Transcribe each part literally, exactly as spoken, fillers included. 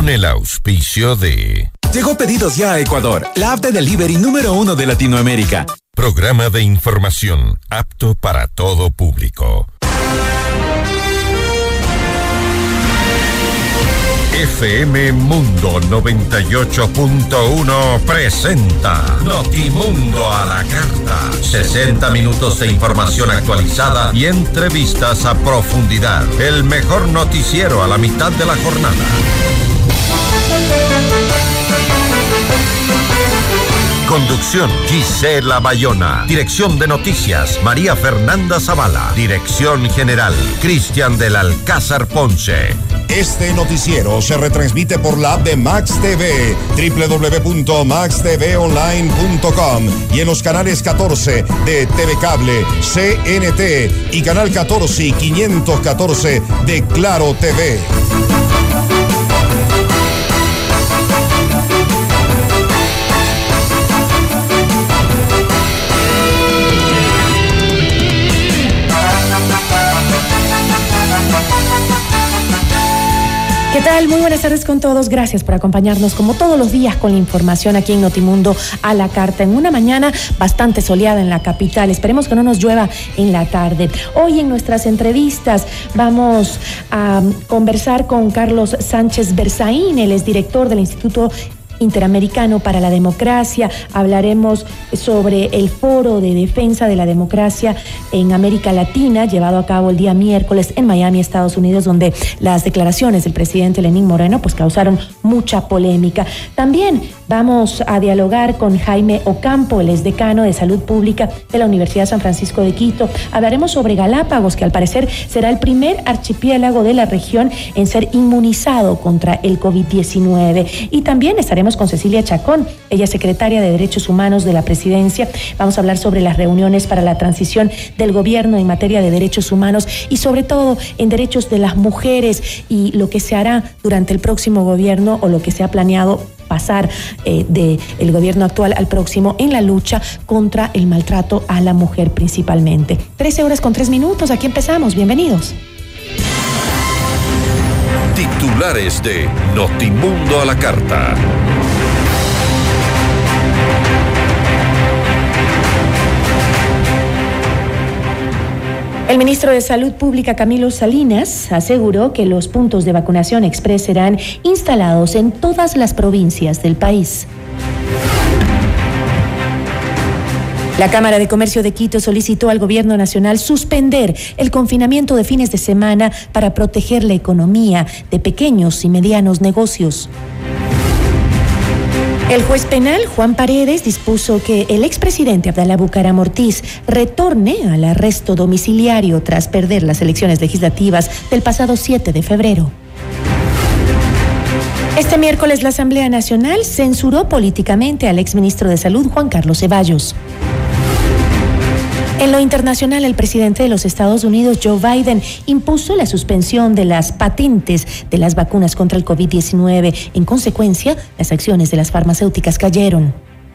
con el auspicio de... Llegó Pedidos Ya a Ecuador, la app de delivery número uno de Latinoamérica. Programa de información apto para todo público. F M Mundo noventa y ocho punto uno presenta Notimundo a la carta. sesenta minutos de información actualizada y entrevistas a profundidad. El mejor noticiero a la mitad de la jornada. Conducción, Gisela Bayona. Dirección de noticias, María Fernanda Zavala. Dirección general, Cristian del Alcázar Ponce. Este noticiero se retransmite por la app de Max T V, doble u doble u doble u punto max t v online punto com, y en los canales catorce de T V Cable, C N T y canal catorce y quinientos catorce de Claro T V. ¿Qué tal? Muy buenas tardes con todos. Gracias por acompañarnos como todos los días con la información aquí en Notimundo a la carta. En una mañana bastante soleada en la capital. Esperemos que no nos llueva en la tarde. Hoy en nuestras entrevistas vamos a conversar con Carlos Sánchez Berzaín. Él es director del Instituto Interamericano para la Democracia. Hablaremos sobre el Foro de Defensa de la Democracia en América Latina, llevado a cabo el día miércoles en Miami, Estados Unidos, donde las declaraciones del presidente Lenín Moreno pues causaron mucha polémica. También vamos a dialogar con Jaime Ocampo, el ex decano de Salud Pública de la Universidad San Francisco de Quito. Hablaremos sobre Galápagos, que al parecer será el primer archipiélago de la región en ser inmunizado contra el COVID diecinueve. Y también estaremos con Cecilia Chacón, ella es secretaria de Derechos Humanos de la Presidencia. Vamos a hablar sobre las reuniones para la transición del gobierno en materia de derechos humanos y sobre todo en derechos de las mujeres y lo que se hará durante el próximo gobierno o lo que se ha planeado pasar eh, del gobierno actual al próximo en la lucha contra el maltrato a la mujer principalmente. trece horas con tres minutos, aquí empezamos, bienvenidos. Titulares de Notimundo a la carta. El ministro de Salud Pública, Camilo Salinas, aseguró que los puntos de vacunación express serán instalados en todas las provincias del país. La Cámara de Comercio de Quito solicitó al Gobierno Nacional suspender el confinamiento de fines de semana para proteger la economía de pequeños y medianos negocios. El juez penal, Juan Paredes, dispuso que el expresidente Abdalá Bucaram Ortiz retorne al arresto domiciliario tras perder las elecciones legislativas del pasado siete de febrero. Este miércoles la Asamblea Nacional censuró políticamente al exministro de Salud, Juan Carlos Ceballos. En lo internacional, el presidente de los Estados Unidos, Joe Biden, impuso la suspensión de las patentes de las vacunas contra el COVID diecinueve. En consecuencia, las acciones de las farmacéuticas cayeron.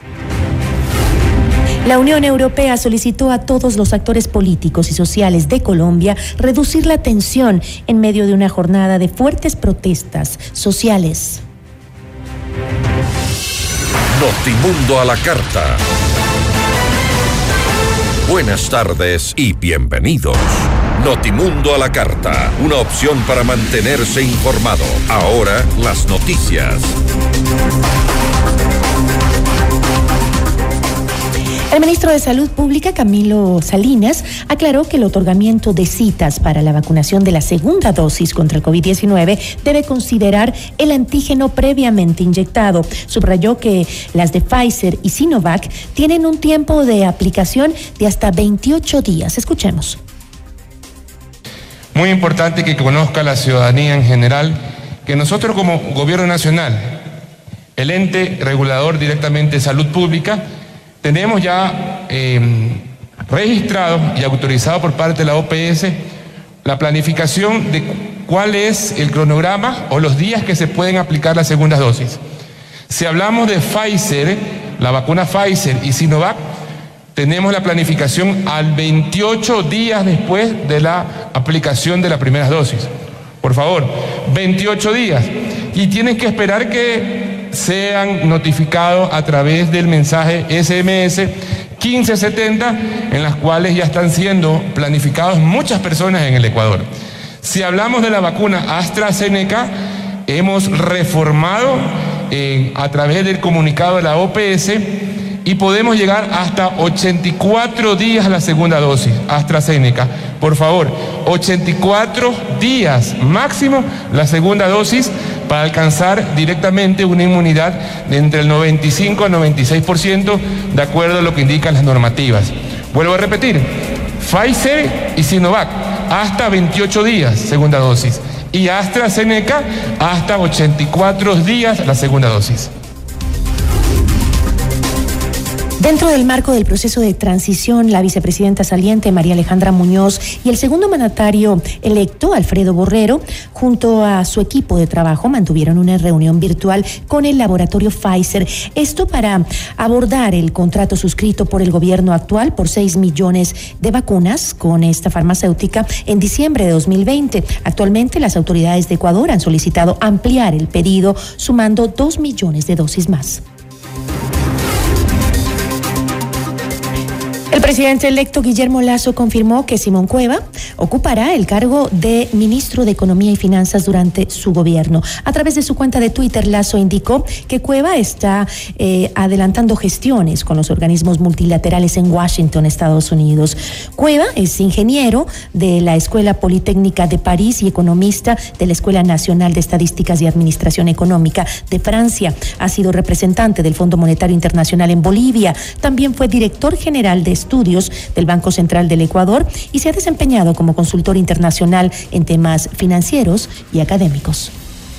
La Unión Europea solicitó a todos los actores políticos y sociales de Colombia reducir la tensión en medio de una jornada de fuertes protestas sociales. Notimundo a la carta. Buenas tardes y bienvenidos. Notimundo a la carta, una opción para mantenerse informado. Ahora las noticias. El ministro de Salud Pública, Camilo Salinas, aclaró que el otorgamiento de citas para la vacunación de la segunda dosis contra el COVID diecinueve debe considerar el antígeno previamente inyectado. Subrayó que las de Pfizer y Sinovac tienen un tiempo de aplicación de hasta veintiocho días. Escuchemos. Muy importante que conozca la ciudadanía en general que nosotros como Gobierno Nacional, el ente regulador directamente de salud pública, tenemos ya eh, registrado y autorizado por parte de la O P S la planificación de cuál es el cronograma o los días que se pueden aplicar las segundas dosis. Si hablamos de Pfizer, la vacuna Pfizer y Sinovac, tenemos la planificación al veintiocho días después de la aplicación de las primeras dosis. Por favor, veintiocho días. y tienen que esperar que sean notificados a través del mensaje ese eme ese quince setenta, en las cuales ya están siendo planificados muchas personas en el Ecuador. Si hablamos de la vacuna AstraZeneca, hemos reformado eh, a través del comunicado de la O P S y podemos llegar hasta ochenta y cuatro días a la segunda dosis AstraZeneca. Por favor, ochenta y cuatro días máximo la segunda dosis para alcanzar directamente una inmunidad de entre el noventa y cinco a noventa y seis por ciento de acuerdo a lo que indican las normativas. Vuelvo a repetir, Pfizer y Sinovac hasta veintiocho días segunda dosis y AstraZeneca hasta ochenta y cuatro días la segunda dosis. Dentro del marco del proceso de transición, la vicepresidenta saliente María Alejandra Muñoz y el segundo mandatario electo, Alfredo Borrero, junto a su equipo de trabajo, mantuvieron una reunión virtual con el laboratorio Pfizer. Esto para abordar el contrato suscrito por el gobierno actual por seis millones de vacunas con esta farmacéutica en diciembre de dos mil veinte. Actualmente, las autoridades de Ecuador han solicitado ampliar el pedido, sumando dos millones de dosis más. El presidente electo Guillermo Lasso confirmó que Simón Cueva ocupará el cargo de ministro de Economía y Finanzas durante su gobierno. A través de su cuenta de Twitter, Lasso indicó que Cueva está eh, adelantando gestiones con los organismos multilaterales en Washington, Estados Unidos. Cueva es ingeniero de la Escuela Politécnica de París y economista de la Escuela Nacional de Estadísticas y Administración Económica de Francia. Ha sido representante del Fondo Monetario Internacional en Bolivia. También fue director general de Estudios del Banco Central del Ecuador y se ha desempeñado como consultor internacional en temas financieros y académicos.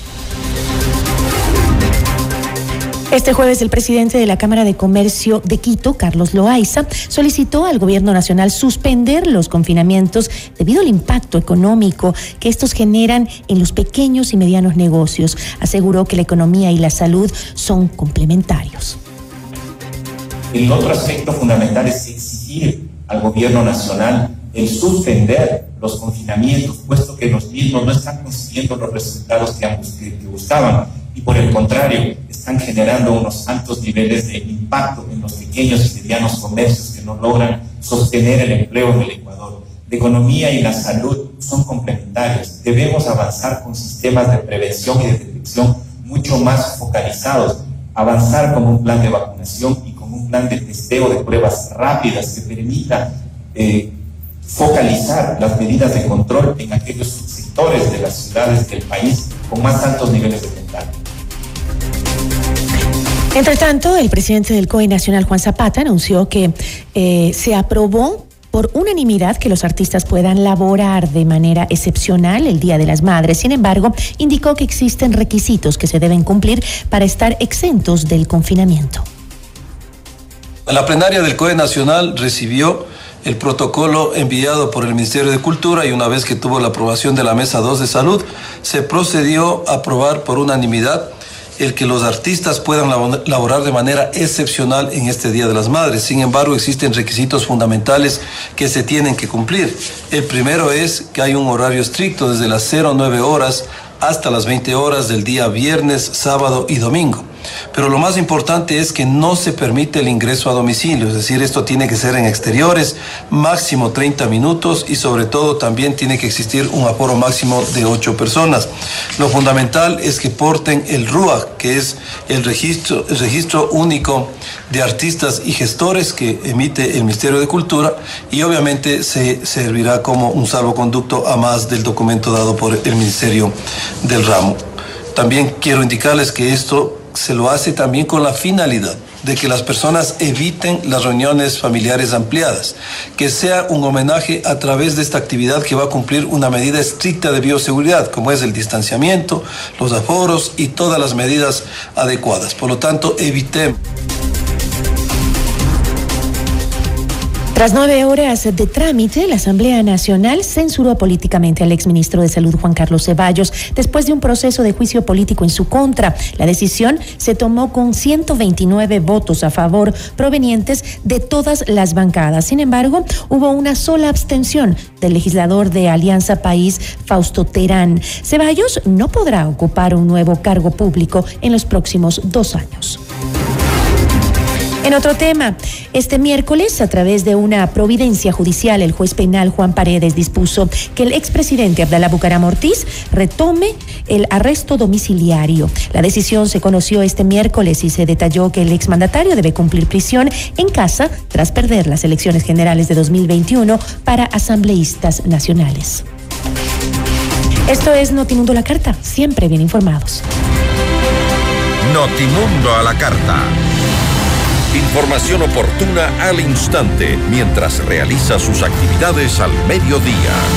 Este jueves, el presidente de la Cámara de Comercio de Quito, Carlos Loaiza, solicitó al gobierno nacional suspender los confinamientos debido al impacto económico que estos generan en los pequeños y medianos negocios. Aseguró que la economía y la salud son complementarios. El otro aspecto fundamental es exigir al gobierno nacional el suspender los confinamientos, puesto que los mismos no están consiguiendo los resultados que, que buscaban y por el contrario están generando unos altos niveles de impacto en los pequeños y medianos comercios que no logran sostener el empleo en el Ecuador. La economía y la salud son complementarios. Debemos avanzar con sistemas de prevención y de detección mucho más focalizados, avanzar con un plan de vacunación y con un plan de testeo de pruebas rápidas que permita eh, focalizar las medidas de control en aquellos sectores de las ciudades del país con más altos niveles de contagio. Entre tanto, el presidente del C O E Nacional, Juan Zapata, anunció que eh, se aprobó por unanimidad que los artistas puedan laborar de manera excepcional el Día de las Madres. Sin embargo, indicó que existen requisitos que se deben cumplir para estar exentos del confinamiento. La plenaria del C O E Nacional recibió el protocolo enviado por el Ministerio de Cultura y una vez que tuvo la aprobación de la Mesa dos de Salud, se procedió a aprobar por unanimidad el que los artistas puedan laborar de manera excepcional en este Día de las Madres. Sin embargo, existen requisitos fundamentales que se tienen que cumplir. El primero es que hay un horario estricto desde las cero nueve horas hasta las veinte horas del día viernes, sábado y domingo. Pero lo más importante es que no se permite el ingreso a domicilio, es decir, esto tiene que ser en exteriores, máximo treinta minutos y sobre todo también tiene que existir un aforo máximo de ocho personas. Lo fundamental es que porten el R U A, que es el registro, el registro único de artistas y gestores que emite el Ministerio de Cultura y obviamente se servirá como un salvoconducto a más del documento dado por el Ministerio del Ramo. También quiero indicarles que esto se lo hace también con la finalidad de que las personas eviten las reuniones familiares ampliadas, que sea un homenaje a través de esta actividad que va a cumplir una medida estricta de bioseguridad, como es el distanciamiento, los aforos y todas las medidas adecuadas. Por lo tanto, evitemos. Tras nueve horas de trámite, la Asamblea Nacional censuró políticamente al exministro de Salud Juan Carlos Ceballos después de un proceso de juicio político en su contra. La decisión se tomó con ciento veintinueve votos a favor provenientes de todas las bancadas. Sin embargo, hubo una sola abstención del legislador de Alianza País, Fausto Terán. Ceballos no podrá ocupar un nuevo cargo público en los próximos dos años. En otro tema, este miércoles, a través de una providencia judicial, el juez penal Juan Paredes dispuso que el expresidente Abdalá Bucaram Ortiz retome el arresto domiciliario. La decisión se conoció este miércoles y se detalló que el exmandatario debe cumplir prisión en casa tras perder las elecciones generales de dos mil veintiuno para asambleístas nacionales. Esto es Notimundo a la Carta, siempre bien informados. Notimundo a la Carta. Información oportuna al instante, mientras realiza sus actividades al mediodía.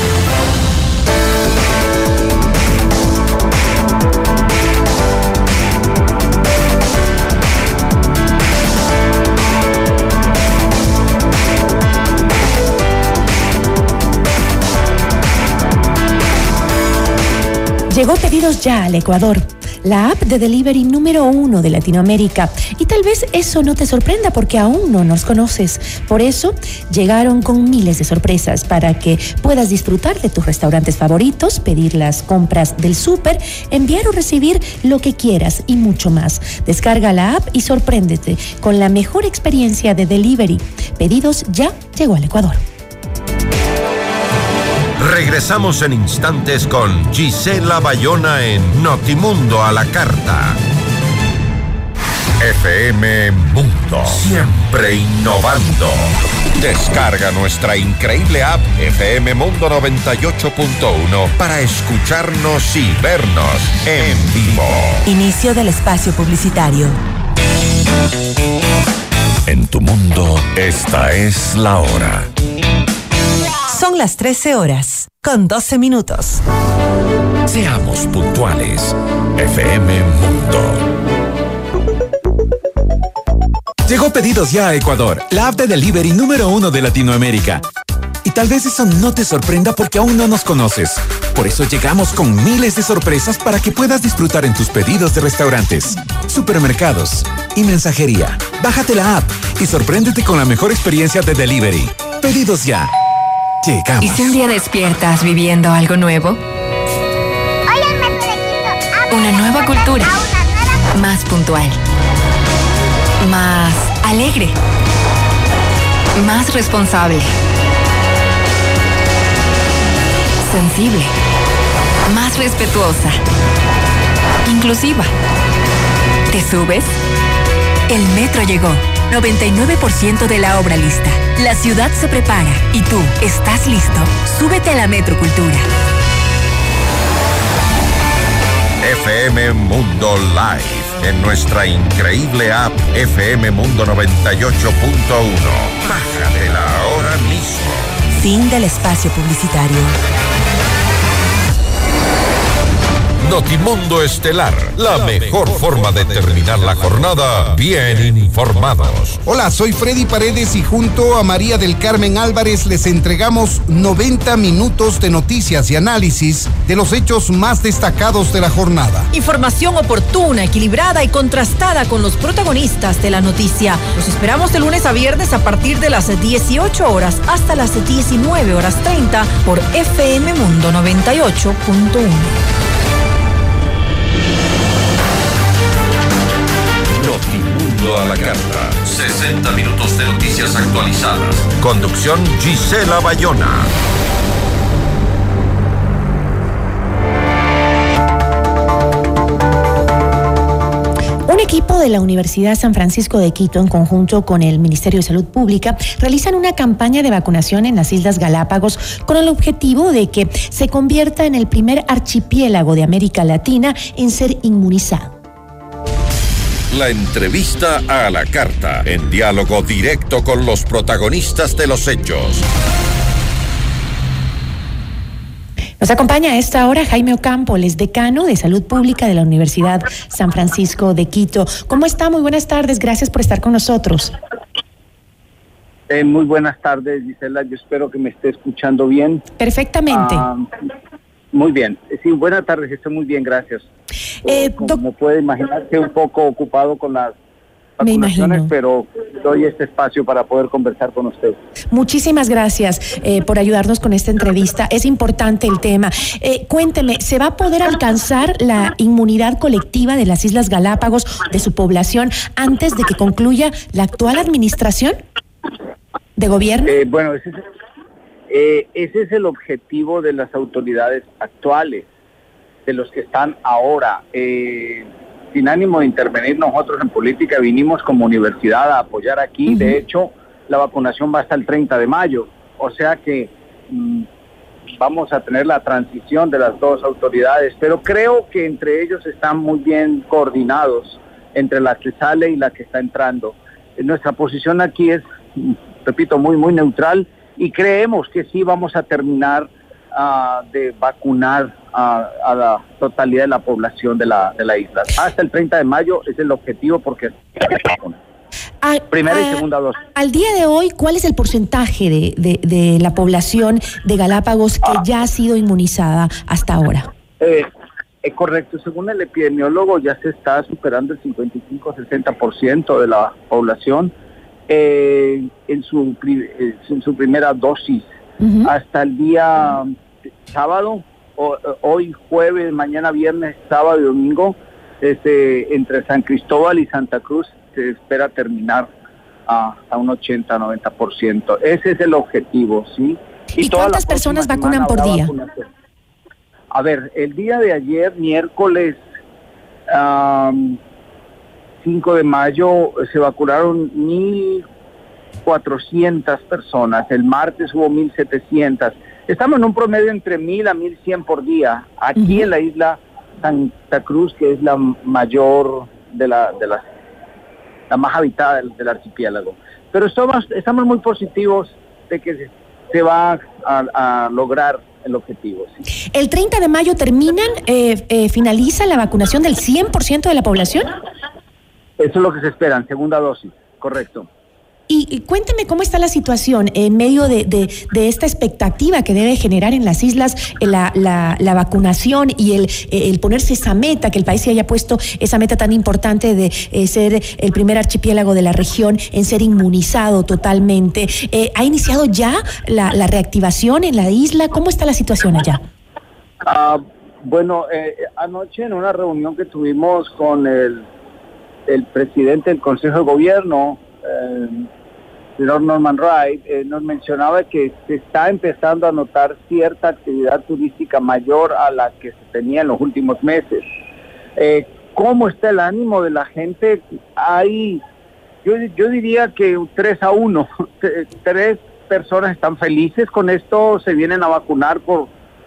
Llegó Pedidos Ya al Ecuador, la app de delivery número uno de Latinoamérica. Y tal vez eso no te sorprenda porque aún no nos conoces. Por eso llegaron con miles de sorpresas para que puedas disfrutar de tus restaurantes favoritos, pedir las compras del súper, enviar o recibir lo que quieras y mucho más. Descarga la app y sorpréndete con la mejor experiencia de delivery. Pedidos Ya llegó al Ecuador. Regresamos en instantes con Gisela Bayona en Notimundo a la Carta. F M Mundo, siempre innovando. Descarga nuestra increíble app F M Mundo noventa y ocho punto uno para escucharnos y vernos en vivo. Inicio del espacio publicitario. En tu mundo, esta es la hora. Son las trece horas, con doce minutos. Seamos puntuales. F M Mundo. Llegó Pedidos Ya a Ecuador, la app de delivery número uno de Latinoamérica. Y tal vez eso no te sorprenda porque aún no nos conoces. Por eso llegamos con miles de sorpresas para que puedas disfrutar en tus pedidos de restaurantes, supermercados y mensajería. Bájate la app y sorpréndete con la mejor experiencia de delivery. Pedidos Ya. Llegamos. ¿Y si un día despiertas viviendo algo nuevo? Una nueva cultura. Más puntual. Más alegre. Más responsable. Sensible. Más respetuosa. Inclusiva. ¿Te subes? El metro llegó. noventa y nueve por ciento de la obra lista. La ciudad se prepara. ¿Y tú, estás listo? Súbete a la Metrocultura. F M Mundo Live, en nuestra increíble app F M Mundo noventa y ocho punto uno. Bájatela ahora mismo. Fin del espacio publicitario. Notimundo Estelar, la mejor forma de terminar la jornada bien informados. Hola, soy Freddy Paredes y junto a María del Carmen Álvarez les entregamos noventa minutos de noticias y análisis de los hechos más destacados de la jornada. Información oportuna, equilibrada y contrastada con los protagonistas de la noticia. Los esperamos de lunes a viernes a partir de las dieciocho horas hasta las diecinueve horas treinta por F M Mundo noventa y ocho punto uno. Notimundo a la Carta. sesenta minutos de noticias actualizadas. Conducción Gisela Bayona. Un equipo de la Universidad San Francisco de Quito, en conjunto con el Ministerio de Salud Pública, realizan una campaña de vacunación en las Islas Galápagos con el objetivo de que se convierta en el primer archipiélago de América Latina en ser inmunizado. La entrevista a la carta, en diálogo directo con los protagonistas de los hechos. Nos acompaña a esta hora Jaime Ocampo, él es decano de Salud Pública de la Universidad San Francisco de Quito. ¿Cómo está? Muy buenas tardes, gracias por estar con nosotros. Eh, muy buenas tardes, Gisela. Yo espero que me esté escuchando bien. Perfectamente. Ah, muy bien. Sí, buenas tardes. Estoy muy bien, gracias. Eh, Como puede imaginarse, un poco ocupado con las Me imagino. pero doy este espacio para poder conversar con usted. Muchísimas gracias eh, por ayudarnos con esta entrevista. Es importante el tema. Eh, cuénteme, ¿se va a poder alcanzar la inmunidad colectiva de las Islas Galápagos, de su población, antes de que concluya la actual administración de gobierno? Eh, bueno, ese es, eh, ese es el objetivo de las autoridades actuales, de los que están ahora. Eh, sin ánimo de intervenir nosotros en política, vinimos como universidad a apoyar aquí. Uh-huh. De hecho, la vacunación va hasta el treinta de mayo, o sea que mmm, vamos a tener la transición de las dos autoridades, pero creo que entre ellos están muy bien coordinados, entre la que sale y la que está entrando. Nuestra posición aquí es, repito, muy, muy neutral, y creemos que sí vamos a terminar Uh, de vacunar a, a la totalidad de la población de la, de la isla. Hasta el treinta de mayo es el objetivo, porque a, primera a, y segunda dosis. Al día de hoy, ¿cuál es el porcentaje de, de, de la población de Galápagos que ah. ya ha sido inmunizada hasta ahora? Eh, es correcto. Según el epidemiólogo, ya se está superando el cincuenta y cinco a sesenta por ciento de la población eh, en, su, en su primera dosis. Uh-huh. Hasta el día sábado, o, hoy jueves, mañana viernes, sábado y domingo, este, entre San Cristóbal y Santa Cruz se espera terminar a, a un ochenta a noventa por ciento. Ese es el objetivo, ¿sí? ¿Y, ¿Y cuántas personas vacunan por día? Vacunación. A ver, el día de ayer, miércoles um, cinco de mayo, se vacunaron mil cuatrocientas personas, el martes hubo mil setecientas, estamos en un promedio entre mil a mil cien por día, aquí uh-huh. en la isla Santa Cruz, que es la mayor de la, de la, la más habitada del, del archipiélago, pero estamos, estamos muy positivos de que se, se va a, a lograr el objetivo. ¿Sí? ¿El treinta de mayo terminan, eh, eh, finaliza la vacunación del cien por ciento de la población? Eso es lo que se espera, en segunda dosis, correcto. Y, y cuénteme cómo está la situación en medio de, de, de esta expectativa que debe generar en las islas la, la, la vacunación y el, el ponerse esa meta, que el país se haya puesto esa meta tan importante de eh, ser el primer archipiélago de la región en ser inmunizado totalmente. Eh, ¿Ha iniciado ya la, la reactivación en la isla? ¿Cómo está la situación allá? Uh, bueno, eh, anoche en una reunión que tuvimos con el, el presidente del Consejo de Gobierno, eh, señor Norman Wright, eh, nos mencionaba que se está empezando a notar cierta actividad turística mayor a la que se tenía en los últimos meses. Eh, ¿Cómo está el ánimo de la gente? Hay, yo, yo diría que tres a uno, tres personas están felices con esto, se vienen a vacunar por,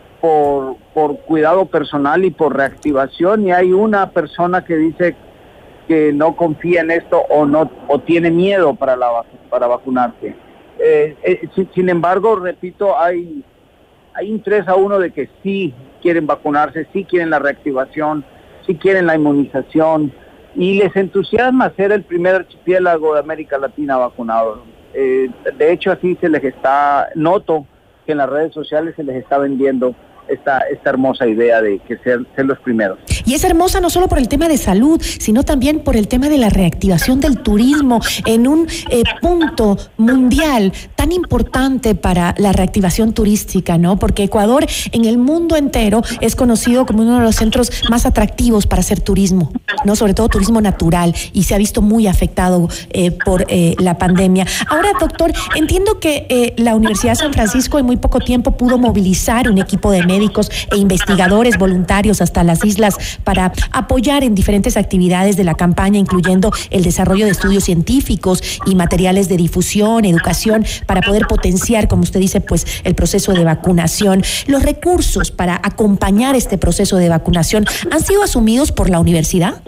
por, por cuidado personal y por reactivación, y hay una persona que dice que no confía en esto o no o tiene miedo para la para vacunarse. Eh, eh, sin, sin embargo, repito, hay hay un tres a uno de que sí quieren vacunarse, sí quieren la reactivación, sí quieren la inmunización, y les entusiasma ser el primer archipiélago de América Latina vacunado. Eh, de hecho, así se les está, noto que en las redes sociales se les está vendiendo Esta, esta hermosa idea de que ser, ser los primeros. Y es hermosa no solo por el tema de salud, sino también por el tema de la reactivación del turismo en un eh, punto mundial tan importante para la reactivación turística, ¿no? Porque Ecuador en el mundo entero es conocido como uno de los centros más atractivos para hacer turismo, ¿no? Sobre todo turismo natural, y se ha visto muy afectado eh, por eh, la pandemia. Ahora, doctor, entiendo que eh, la Universidad de San Francisco en muy poco tiempo pudo movilizar un equipo de médicos e investigadores voluntarios hasta las islas para apoyar en diferentes actividades de la campaña, incluyendo el desarrollo de estudios científicos y materiales de difusión, educación, para poder potenciar, como usted dice, pues el proceso de vacunación. Los recursos para acompañar este proceso de vacunación han sido asumidos por la universidad.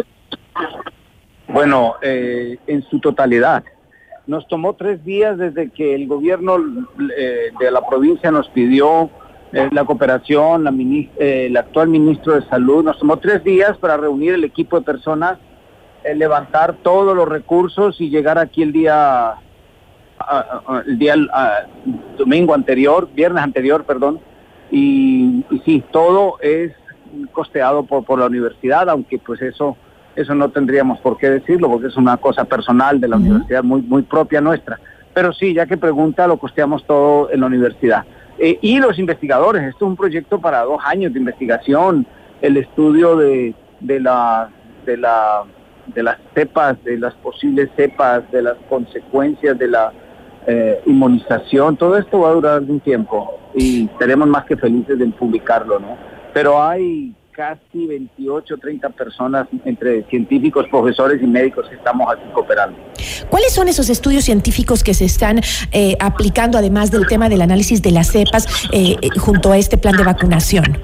Bueno, eh, en su totalidad. Nos tomó tres días desde que el gobierno eh, de la provincia nos pidió eh, la cooperación, la mini, eh, el actual ministro de Salud, nos tomó tres días para reunir el equipo de personas, eh, levantar todos los recursos y llegar aquí el día uh, uh, el día uh, domingo anterior, viernes anterior, perdón, y, y sí, todo es costeado por, por la universidad, aunque pues eso eso no tendríamos por qué decirlo, porque es una cosa personal de la uh-huh. universidad, muy, muy propia nuestra. Pero sí, ya que pregunta, lo costeamos todo en la universidad. Eh, y los investigadores, esto es un proyecto para dos años de investigación, el estudio de, de, la, de, la, de las cepas, de las posibles cepas, de las consecuencias de la eh, inmunización, todo esto va a durar un tiempo y estaremos más que felices de publicarlo, ¿no? Pero hay casi veintiocho, treinta personas entre científicos, profesores y médicos que estamos aquí cooperando. ¿Cuáles son esos estudios científicos que se están eh, aplicando, además del tema del análisis de las cepas, eh, junto a este plan de vacunación?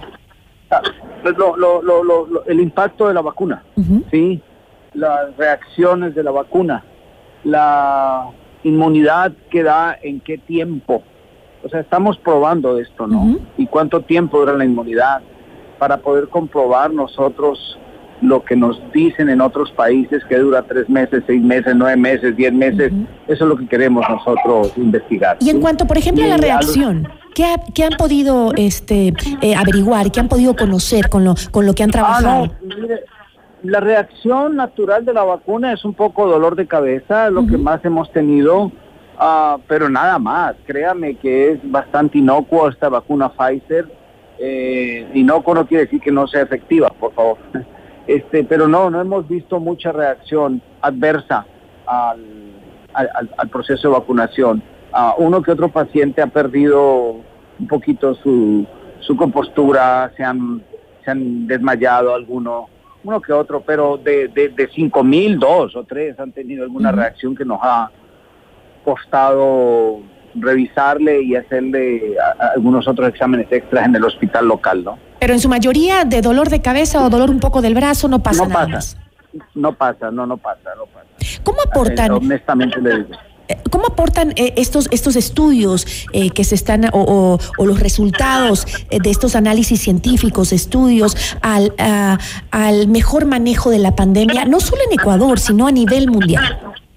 Lo, lo, lo, lo, el impacto de la vacuna, uh-huh. ¿sí? Las reacciones de la vacuna, la inmunidad que da en qué tiempo. O sea, estamos probando esto, ¿no? Uh-huh. ¿Y cuánto tiempo dura la inmunidad? Para poder comprobar nosotros lo que nos dicen en otros países, que dura tres meses, seis meses, nueve meses, diez meses. Uh-huh. Eso es lo que queremos nosotros investigar. Y en ¿sí? cuanto, por ejemplo, a la reacción, ¿qué, ha, qué han podido este, eh, averiguar, qué han podido conocer con lo, con lo que han trabajado? Ah, no, mire, la reacción natural de la vacuna es un poco dolor de cabeza, lo uh-huh. que más hemos tenido, uh, pero nada más. Créame que es bastante inocuo esta vacuna Pfizer. Eh, inocuo no quiere decir que no sea efectiva, por favor. Este, pero no, no hemos visto mucha reacción adversa al, al, al proceso de vacunación. Uh, uno que otro paciente ha perdido un poquito su, su compostura, se han, se han desmayado algunos, uno que otro, pero de, de, de cinco mil, dos o tres han tenido alguna uh-huh. reacción que nos ha costado revisarle y hacerle a, a algunos otros exámenes extras en el hospital local, ¿no? Pero en su mayoría de dolor de cabeza o dolor un poco del brazo no pasa no nada pasa, más. No pasa, no, no pasa, no pasa. ¿Cómo aportan? Eh, honestamente le digo. ¿Cómo aportan eh, estos estos estudios eh, que se están o, o, o los resultados eh, de estos análisis científicos, estudios al uh, al mejor manejo de la pandemia, no solo en Ecuador, sino a nivel mundial?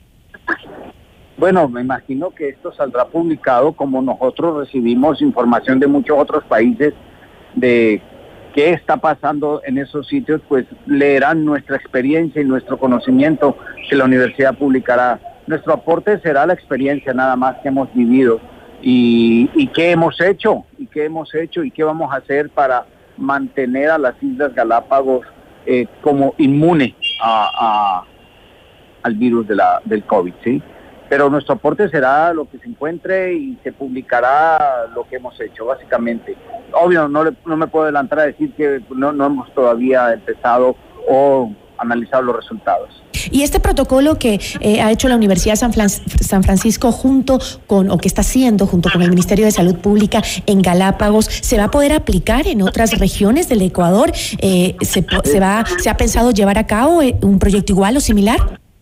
Bueno, me imagino que esto saldrá publicado, como nosotros recibimos información de muchos otros países de qué está pasando en esos sitios, pues leerán nuestra experiencia y nuestro conocimiento que la universidad publicará. Nuestro aporte será la experiencia nada más que hemos vivido y, y qué hemos hecho, y qué hemos hecho y qué vamos a hacer para mantener a las Islas Galápagos eh, como inmune a, a, al virus de la, del COVID, ¿sí? Pero nuestro aporte será lo que se encuentre y se publicará lo que hemos hecho, básicamente. Obvio, no, le, no me puedo adelantar a decir que no, no hemos todavía empezado o analizado los resultados. Y este protocolo que eh, ha hecho la Universidad San, Fran- San Francisco junto con, o que está haciendo junto con el Ministerio de Salud Pública en Galápagos, ¿se va a poder aplicar en otras regiones del Ecuador? Eh, ¿se, se, va, ¿Se ha pensado llevar a cabo un proyecto igual o similar?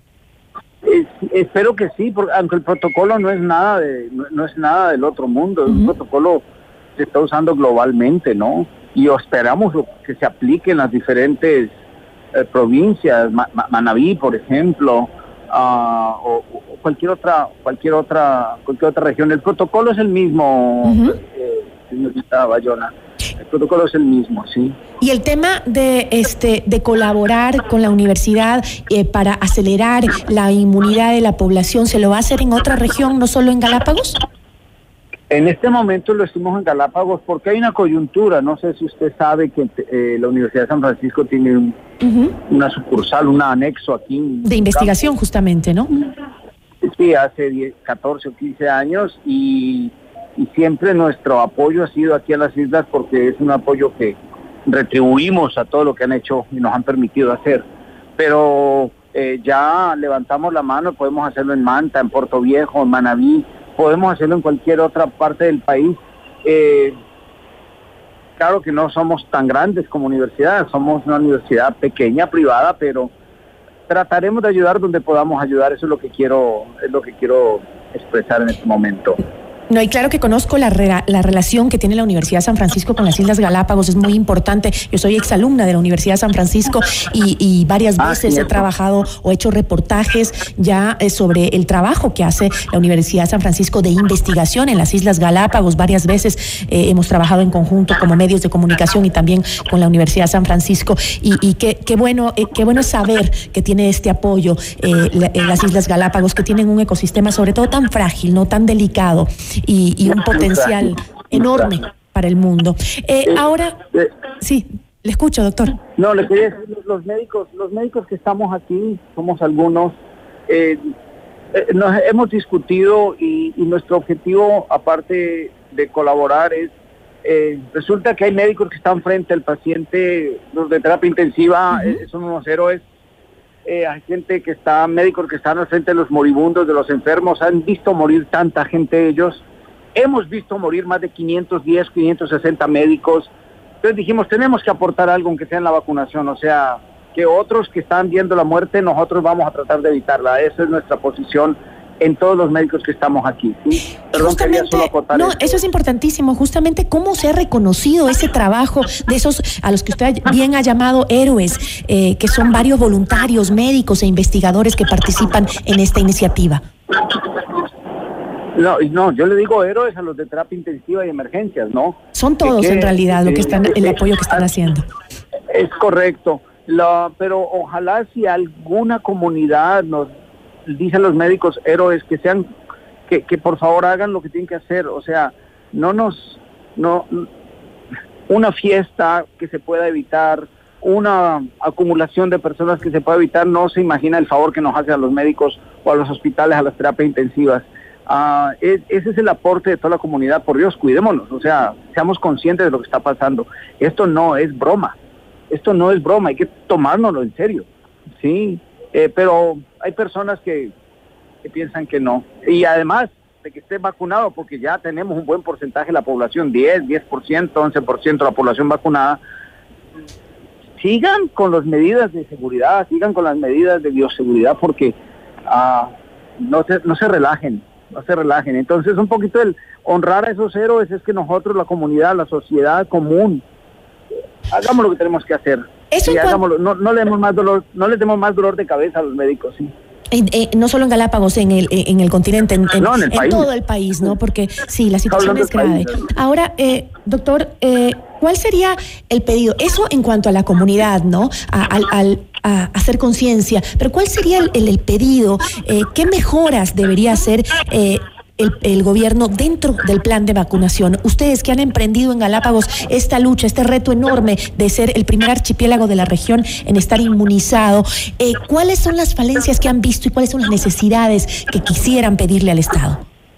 Es, espero que sí, porque aunque el protocolo no es nada de no, no es nada del otro mundo, uh-huh. El protocolo se está usando globalmente, ¿no? Y esperamos que se aplique en las diferentes eh, provincias, Ma- Ma- Manabí, por ejemplo, uh, o, o cualquier otra cualquier otra cualquier otra región. El protocolo es el mismo, uh-huh. eh, señorita Bayona. El protocolo es el mismo, sí. Y el tema de este de colaborar con la universidad eh, para acelerar la inmunidad de la población, ¿se lo va a hacer en otra región, no solo en Galápagos? En este momento lo hicimos en Galápagos porque hay una coyuntura. No sé si usted sabe que eh, la Universidad de San Francisco tiene un, uh-huh. una sucursal, un anexo aquí. De investigación, campo. Justamente, ¿no? Sí, hace diez, catorce o quince años y... y siempre nuestro apoyo ha sido aquí a las islas porque es un apoyo que retribuimos a todo lo que han hecho y nos han permitido hacer. Pero eh, ya levantamos la mano, podemos hacerlo en Manta, en Puerto Viejo, en Manabí, podemos hacerlo en cualquier otra parte del país. Eh, claro que no somos tan grandes como universidad, somos una universidad pequeña, privada, pero trataremos de ayudar donde podamos ayudar. Eso es lo que quiero, es lo que quiero expresar en este momento. No, y claro que conozco la, re, la relación que tiene la Universidad de San Francisco con las Islas Galápagos, es muy importante. Yo soy exalumna de la Universidad de San Francisco y, y varias veces ah, he trabajado o hecho reportajes ya eh, sobre el trabajo que hace la Universidad de San Francisco de investigación en las Islas Galápagos. Varias veces eh, hemos trabajado en conjunto como medios de comunicación y también con la Universidad de San Francisco. Y, y qué, qué, bueno, eh, qué bueno saber que tiene este apoyo eh, la, eh, las Islas Galápagos, que tienen un ecosistema sobre todo tan frágil, no tan delicado. Y, y un potencial enorme para el mundo. Eh, ahora, sí, le escucho, doctor. No, le quería decir, los médicos, los médicos que estamos aquí, somos algunos, eh, eh, nos hemos discutido y, y nuestro objetivo, aparte de colaborar, es, eh, resulta que hay médicos que están frente al paciente, los de terapia intensiva, uh-huh. eh, son unos héroes. Eh, hay gente que está, médicos que están al frente de los moribundos, de los enfermos, han visto morir tanta gente ellos. Hemos visto morir más de quinientos diez, quinientos sesenta médicos. Entonces dijimos, tenemos que aportar algo, aunque sea en la vacunación. O sea, que otros que están viendo la muerte, nosotros vamos a tratar de evitarla. Esa es nuestra posición en todos los médicos que estamos aquí. ¿Sí? Perdón, justamente, solo acotar no, eso. eso es importantísimo. Justamente cómo se ha reconocido ese trabajo de esos a los que usted bien ha llamado héroes, eh, que son varios voluntarios, médicos e investigadores que participan en esta iniciativa. No, no, yo le digo héroes a los de terapia intensiva y emergencias, ¿no? Son todos que, en realidad lo que están, el apoyo que están haciendo. Es correcto, la, pero ojalá si alguna comunidad nos dicen los médicos héroes que sean, que, que por favor hagan lo que tienen que hacer, o sea, no nos, no, una fiesta que se pueda evitar, una acumulación de personas que se pueda evitar, no se imagina el favor que nos hace a los médicos o a los hospitales, a las terapias intensivas. Uh, es, ese es el aporte de toda la comunidad. Por Dios, cuidémonos, o sea, seamos conscientes de lo que está pasando. Esto no es broma, esto no es broma, hay que tomárnoslo en serio, sí, eh, pero hay personas que, que piensan que no, y además de que esté vacunado, porque ya tenemos un buen porcentaje de la población, diez, diez por ciento, once por ciento de la población vacunada. Sigan con las medidas de seguridad, sigan con las medidas de bioseguridad, porque uh, no se, no se relajen. no se relajen. Entonces, un poquito el honrar a esos héroes es que nosotros, la comunidad, la sociedad común, hagamos lo que tenemos que hacer. Eso y hagámoslo. No, no le demos más dolor, no les demos más dolor de cabeza a los médicos, sí. Eh, eh, no solo en Galápagos, en el en el continente, en, en, no, en, el en todo el país, ¿no? Porque sí, la situación es grave. País, Ahora, eh, doctor, eh, ¿cuál sería el pedido? Eso en cuanto a la comunidad, ¿no? A, al, al, a hacer conciencia, pero ¿cuál sería el, el, el pedido? Eh, ¿Qué mejoras debería hacer eh, el, el gobierno dentro del plan de vacunación? Ustedes que han emprendido en Galápagos esta lucha, este reto enorme de ser el primer archipiélago de la región en estar inmunizado, eh, ¿cuáles son las falencias que han visto y cuáles son las necesidades que quisieran pedirle al Estado?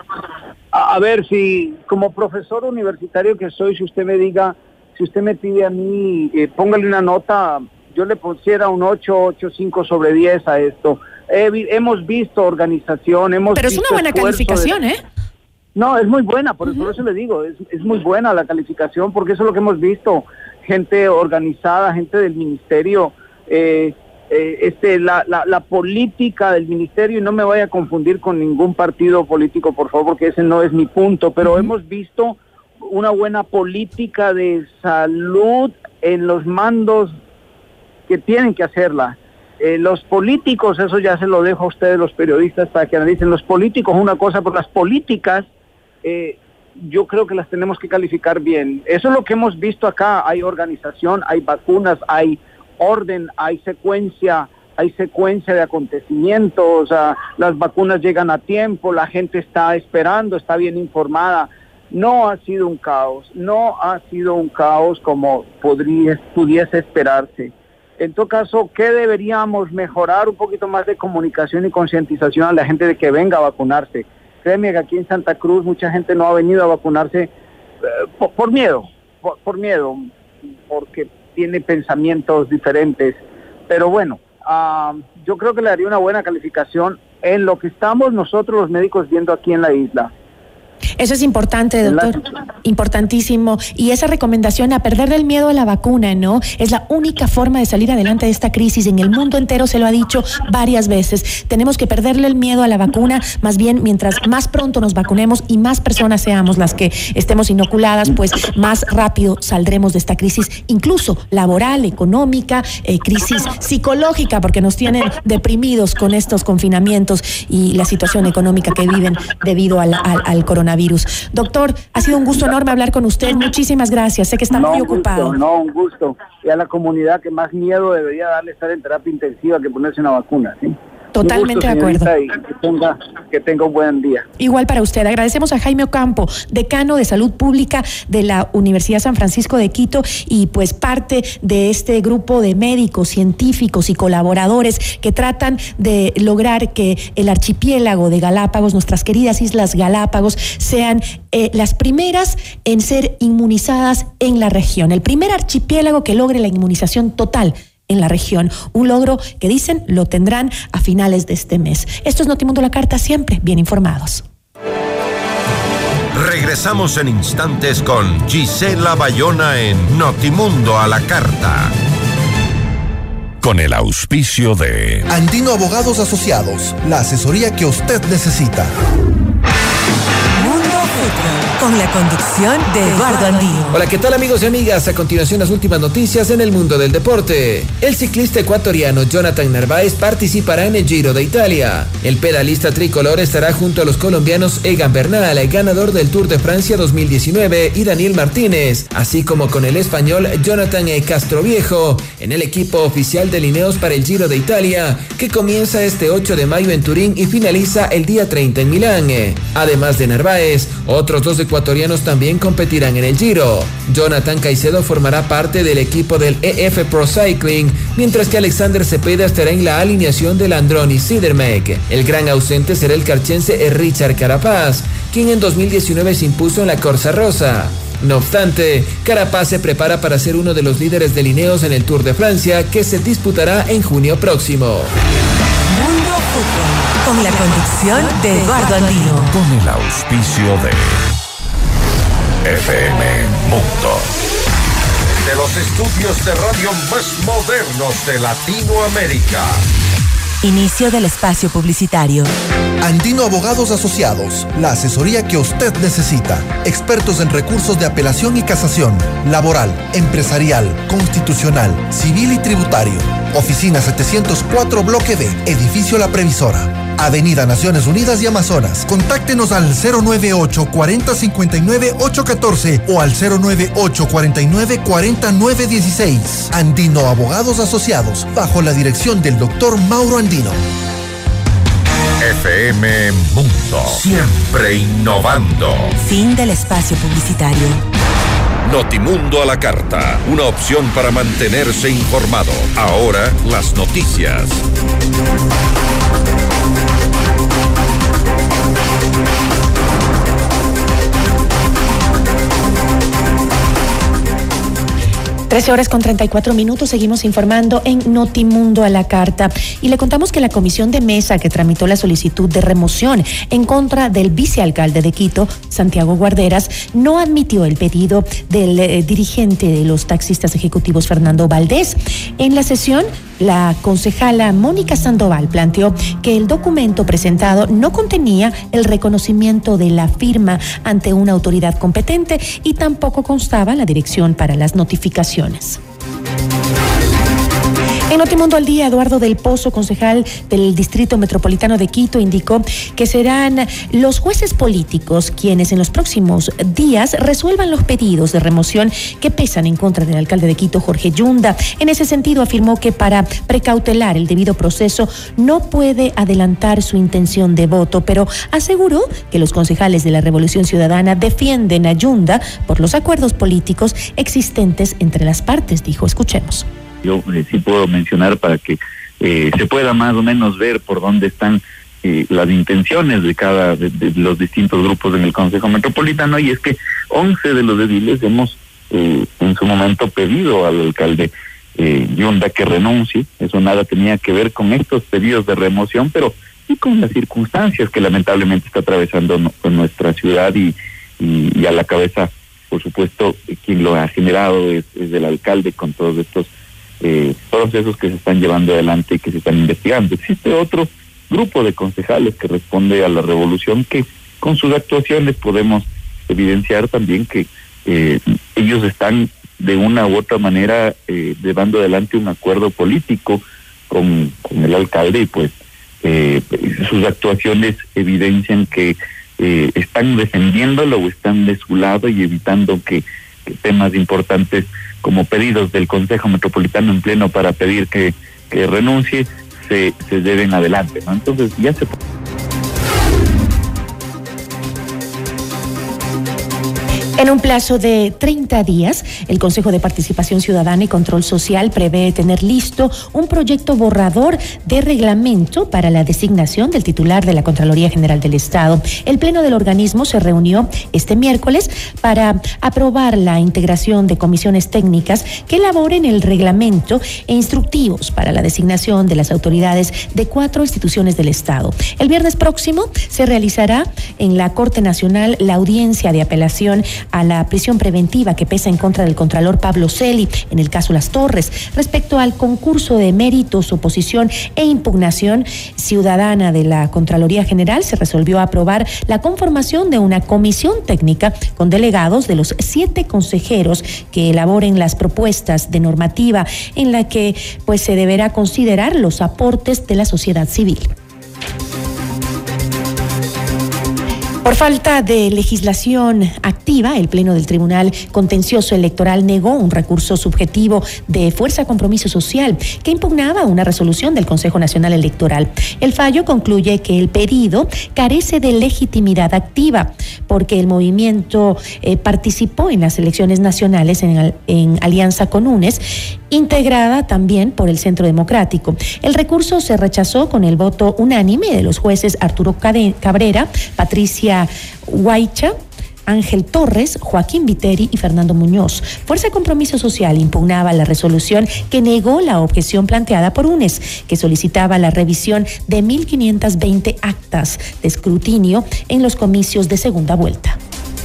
A ver, si como profesor universitario que soy, si usted me diga, si usted me pide a mí, eh, póngale una nota, yo le pusiera un ocho, ocho, cinco sobre diez a esto. Eh, hemos visto organización, hemos Pero visto es una buena calificación, de... ¿eh? No, es muy buena, por, uh-huh. por eso le digo, es, es muy buena la calificación, porque eso es lo que hemos visto, gente organizada, gente del ministerio, eh, eh, este, la, la, la política del ministerio, y no me vaya a confundir con ningún partido político, por favor, porque ese no es mi punto, pero uh-huh. hemos visto una buena política de salud en los mandos que tienen que hacerla. Eh, los políticos, eso ya se lo dejo a ustedes los periodistas para que analicen. Los políticos una cosa, pero las políticas eh, yo creo que las tenemos que calificar bien. Eso es lo que hemos visto acá. Hay organización, hay vacunas, hay orden, hay secuencia, hay secuencia de acontecimientos, o sea, las vacunas llegan a tiempo, la gente está esperando, está bien informada. No ha sido un caos, no ha sido un caos como podría, pudiese esperarse. En todo caso, ¿qué deberíamos mejorar? Un poquito más de comunicación y concientización a la gente de que venga a vacunarse. Créeme que aquí en Santa Cruz mucha gente no ha venido a vacunarse eh, por, por miedo, por, por miedo, porque tiene pensamientos diferentes. Pero bueno, uh, yo creo que le daría una buena calificación en lo que estamos nosotros los médicos viendo aquí en la isla. Eso es importante, doctor. Importantísimo. Y esa recomendación a perderle el miedo a la vacuna, ¿no? Es la única forma de salir adelante de esta crisis. En el mundo entero se lo ha dicho varias veces. Tenemos que perderle el miedo a la vacuna. Más bien, mientras más pronto nos vacunemos y más personas seamos las que estemos inoculadas, pues más rápido saldremos de esta crisis, incluso laboral, económica, eh, crisis psicológica, porque nos tienen deprimidos con estos confinamientos y la situación económica que viven debido al, al, al coronavirus. Doctor, ha sido un gusto enorme hablar con usted. Muchísimas gracias. Sé que está no, muy un ocupado. Gusto, no, un gusto. Y a la comunidad que más miedo debería darle estar en terapia intensiva que ponerse una vacuna, ¿sí? Totalmente gusto, de acuerdo. Y que tenga, que tenga un buen día. Igual para usted. Agradecemos a Jaime Ocampo, decano de Salud Pública de la Universidad San Francisco de Quito y pues parte de este grupo de médicos, científicos y colaboradores que tratan de lograr que el archipiélago de Galápagos, nuestras queridas Islas Galápagos, sean eh, las primeras en ser inmunizadas en la región. El primer archipiélago que logre la inmunización total en la región, un logro que dicen lo tendrán a finales de este mes. Esto es Notimundo La Carta, siempre bien informados. Regresamos en instantes con Gisela Bayona en Notimundo a la Carta. Con el auspicio de Andino Abogados Asociados, la asesoría que usted necesita. Con la conducción de Eduardo Andino. Hola, ¿qué tal amigos y amigas? A continuación las últimas noticias en el mundo del deporte. El ciclista ecuatoriano Jonathan Narváez participará en el Giro de Italia. El pedalista tricolor estará junto a los colombianos Egan Bernal, ganador del Tour de Francia dos mil diecinueve, y Daniel Martínez, así como con el español Jonathan Castroviejo, en el equipo oficial de Ineos para el Giro de Italia, que comienza este ocho de mayo en Turín y finaliza el día treinta en Milán. Además de Narváez, otros dos ecuatorianos también competirán en el Giro. Jonathan Caicedo formará parte del equipo del E F Pro Cycling, mientras que Alexander Cepeda estará en la alineación del Androni Sidermec. El gran ausente será el carchense Richard Carapaz, quien en dos mil diecinueve se impuso en la Corsa Rosa. No obstante, Carapaz se prepara para ser uno de los líderes de Ineos en el Tour de Francia, que se disputará en junio próximo. Mundo Fútbol, con la conducción de Eduardo Andino. Con el auspicio de F M Mundo. De los estudios de radio más modernos de Latinoamérica. Inicio del espacio publicitario. Andino Abogados Asociados, la asesoría que usted necesita. Expertos en recursos de apelación y casación, laboral, empresarial, constitucional, civil y tributario. Oficina setecientos cuatro Bloque D, Edificio La Previsora. Avenida Naciones Unidas y Amazonas. Contáctenos al cero nueve ocho, cuarenta, cincuenta y nueve, ocho catorce o al cero nueve ocho, cuarenta y nueve, cuarenta, nueve dieciséis. Andino Abogados Asociados, bajo la dirección del doctor Mauro Andino. F M Mundo, siempre innovando. Fin del espacio publicitario. Notimundo a la Carta, una opción para mantenerse informado. Ahora las noticias. trece horas con treinta y cuatro minutos, seguimos informando en Notimundo a la Carta y le contamos que la comisión de mesa que tramitó la solicitud de remoción en contra del vicealcalde de Quito, Santiago Guarderas, no admitió el pedido del eh, dirigente de los taxistas ejecutivos, Fernando Valdés. En la sesión, la concejala Mónica Sandoval planteó que el documento presentado no contenía el reconocimiento de la firma ante una autoridad competente y tampoco constaba la dirección para las notificaciones. En Notimundo al Día, Eduardo del Pozo, concejal del Distrito Metropolitano de Quito, indicó que serán los jueces políticos quienes en los próximos días resuelvan los pedidos de remoción que pesan en contra del alcalde de Quito, Jorge Yunda. En ese sentido, afirmó que para precautelar el debido proceso no puede adelantar su intención de voto, pero aseguró que los concejales de la Revolución Ciudadana defienden a Yunda por los acuerdos políticos existentes entre las partes, dijo. Escuchemos. Yo eh, sí puedo mencionar para que eh, se pueda más o menos ver por dónde están eh, las intenciones de cada de, de los distintos grupos en el Consejo Metropolitano, y es que once de los ediles hemos eh, en su momento pedido al alcalde eh, Yunda que renuncie. Eso nada tenía que ver con estos pedidos de remoción, pero y con las circunstancias que lamentablemente está atravesando no, con nuestra ciudad y, y, y a la cabeza, por supuesto, quien lo ha generado es, es el alcalde con todos estos eh, procesos que se están llevando adelante y que se están investigando. Existe otro grupo de concejales que responde a la revolución que con sus actuaciones podemos evidenciar también que eh, ellos están de una u otra manera eh, llevando adelante un acuerdo político con, con el alcalde y pues eh, sus actuaciones evidencian que eh, están defendiéndolo o están de su lado y evitando que, que temas importantes como pedidos del Consejo Metropolitano en pleno para pedir que, que renuncie se, se lleven adelante, ¿no? Entonces ya se En un plazo de treinta días, el Consejo de Participación Ciudadana y Control Social prevé tener listo un proyecto borrador de reglamento para la designación del titular de la Contraloría General del Estado. El Pleno del organismo se reunió este miércoles para aprobar la integración de comisiones técnicas que elaboren el reglamento e instructivos para la designación de las autoridades de cuatro instituciones del Estado. El viernes próximo se realizará en la Corte Nacional la audiencia de apelación a la prisión preventiva que pesa en contra del contralor Pablo Celi en el caso Las Torres. Respecto al concurso de méritos, oposición e impugnación ciudadana de la Contraloría General, se resolvió aprobar la conformación de una comisión técnica con delegados de los siete consejeros que elaboren las propuestas de normativa en la que pues se deberá considerar los aportes de la sociedad civil. Por falta de legislación activa, el Pleno del Tribunal Contencioso Electoral negó un recurso subjetivo de Fuerza Compromiso Social que impugnaba una resolución del Consejo Nacional Electoral. El fallo concluye que el pedido carece de legitimidad activa porque el movimiento eh, participó en las elecciones nacionales en, en alianza con U N E S, integrada también por el Centro Democrático. El recurso se rechazó con el voto unánime de los jueces Arturo Cabrera, Patricia Guaycha, Ángel Torres, Joaquín Viteri y Fernando Muñoz. Fuerza Compromiso Social impugnaba la resolución que negó la objeción planteada por U N E S, que solicitaba la revisión de mil quinientas veinte actas de escrutinio en los comicios de segunda vuelta.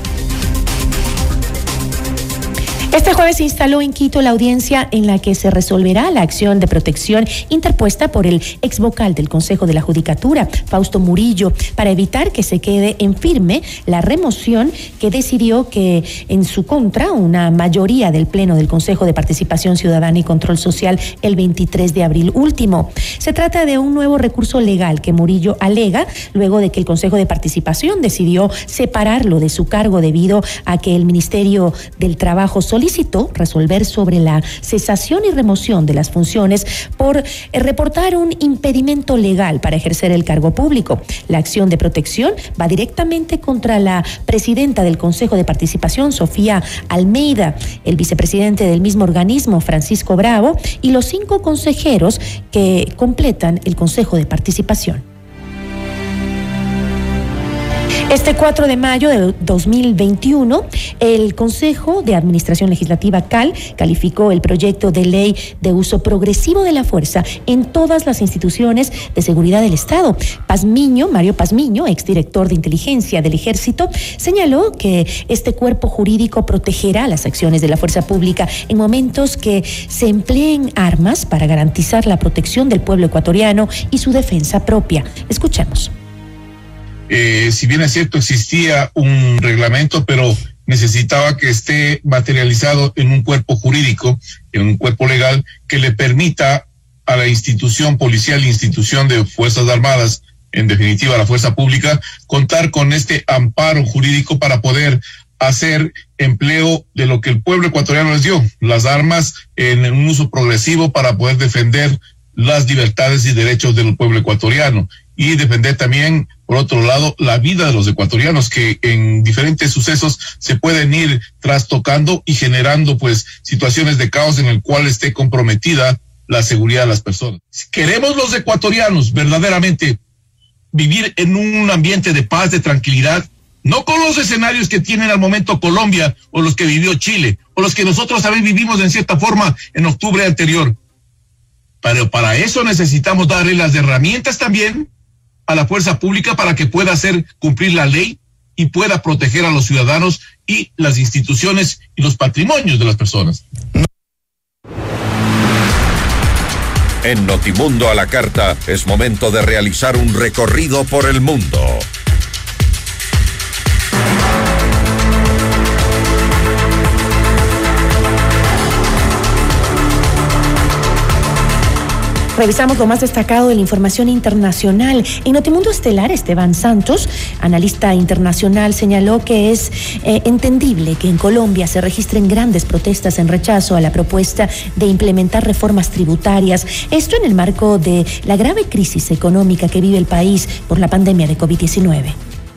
Este jueves se instaló en Quito la audiencia en la que se resolverá la acción de protección interpuesta por el ex vocal del Consejo de la Judicatura, Fausto Murillo, para evitar que se quede en firme la remoción que decidió que en su contra una mayoría del Pleno del Consejo de Participación Ciudadana y Control Social el veintitrés de abril último. Se trata de un nuevo recurso legal que Murillo alega luego de que el Consejo de Participación decidió separarlo de su cargo debido a que el Ministerio del Trabajo solicitó resolver sobre la cesación y remoción de las funciones por reportar un impedimento legal para ejercer el cargo público. La acción de protección va directamente contra la presidenta del Consejo de Participación, Sofía Almeida, el vicepresidente del mismo organismo, Francisco Bravo, y los cinco consejeros que completan el Consejo de Participación. Este cuatro de mayo de dos mil veintiuno, el Consejo de Administración Legislativa C A L calificó el proyecto de ley de uso progresivo de la fuerza en todas las instituciones de seguridad del Estado. Pazmiño, Mario Pazmiño, exdirector de inteligencia del Ejército, señaló que este cuerpo jurídico protegerá las acciones de la fuerza pública en momentos que se empleen armas para garantizar la protección del pueblo ecuatoriano y su defensa propia. Escuchemos. Eh, si bien es cierto, existía un reglamento, pero necesitaba que esté materializado en un cuerpo jurídico, en un cuerpo legal, que le permita a la institución policial, institución de Fuerzas Armadas, en definitiva la fuerza pública, contar con este amparo jurídico para poder hacer empleo de lo que el pueblo ecuatoriano les dio, las armas en un uso progresivo para poder defender las libertades y derechos del pueblo ecuatoriano y defender también, por otro lado, la vida de los ecuatorianos que en diferentes sucesos se pueden ir trastocando y generando pues situaciones de caos en el cual esté comprometida la seguridad de las personas. Si queremos los ecuatorianos verdaderamente vivir en un ambiente de paz, de tranquilidad, no con los escenarios que tienen al momento Colombia o los que vivió Chile o los que nosotros también vivimos en cierta forma en octubre anterior. Pero para eso necesitamos darle las herramientas también a la fuerza pública para que pueda hacer cumplir la ley y pueda proteger a los ciudadanos y las instituciones y los patrimonios de las personas. En Notimundo a la Carta es momento de realizar un recorrido por el mundo. Revisamos lo más destacado de la información internacional. En Notimundo Estelar, Esteban Santos, analista internacional, señaló que es eh, entendible que en Colombia se registren grandes protestas en rechazo a la propuesta de implementar reformas tributarias. Esto en el marco de la grave crisis económica que vive el país por la pandemia de COVID diecinueve.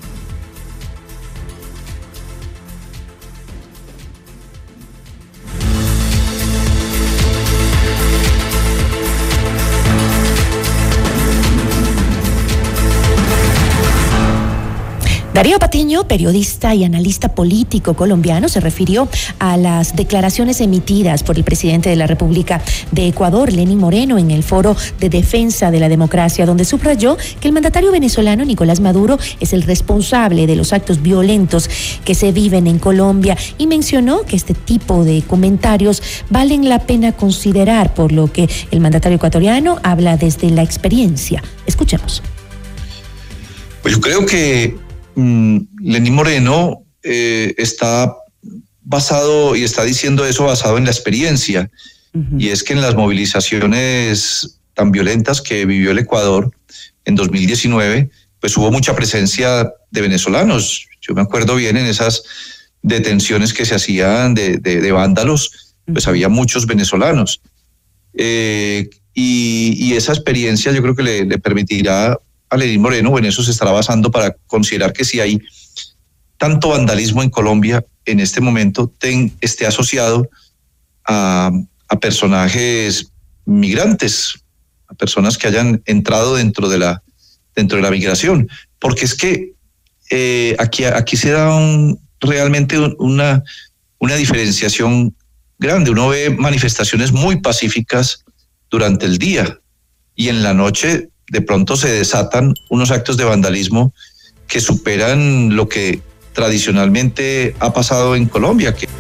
Darío Patiño, periodista y analista político colombiano, se refirió a las declaraciones emitidas por el presidente de la República de Ecuador, Lenín Moreno, en el Foro de Defensa de la Democracia, donde subrayó que el mandatario venezolano Nicolás Maduro es el responsable de los actos violentos que se viven en Colombia y mencionó que este tipo de comentarios valen la pena considerar, por lo que el mandatario ecuatoriano habla desde la experiencia. Escuchemos. Pues yo creo que Lenín Moreno eh, está basado y está diciendo eso basado en la experiencia, uh-huh. Y es que en las movilizaciones tan violentas que vivió el Ecuador en dos mil diecinueve, pues hubo mucha presencia de venezolanos. Yo me acuerdo bien en esas detenciones que se hacían de, de, de vándalos, pues uh-huh. había muchos venezolanos. Eh, y, y esa experiencia yo creo que le, le permitirá a Lenín Moreno, o en eso se estará basando para considerar que si hay tanto vandalismo en Colombia en este momento, ten, esté asociado a, a personajes migrantes, a personas que hayan entrado dentro de la, dentro de la migración. Porque es que eh, aquí, aquí se da un, realmente una, una diferenciación grande. Uno ve manifestaciones muy pacíficas durante el día y en la noche de pronto se desatan unos actos de vandalismo que superan lo que tradicionalmente ha pasado en Colombia. Que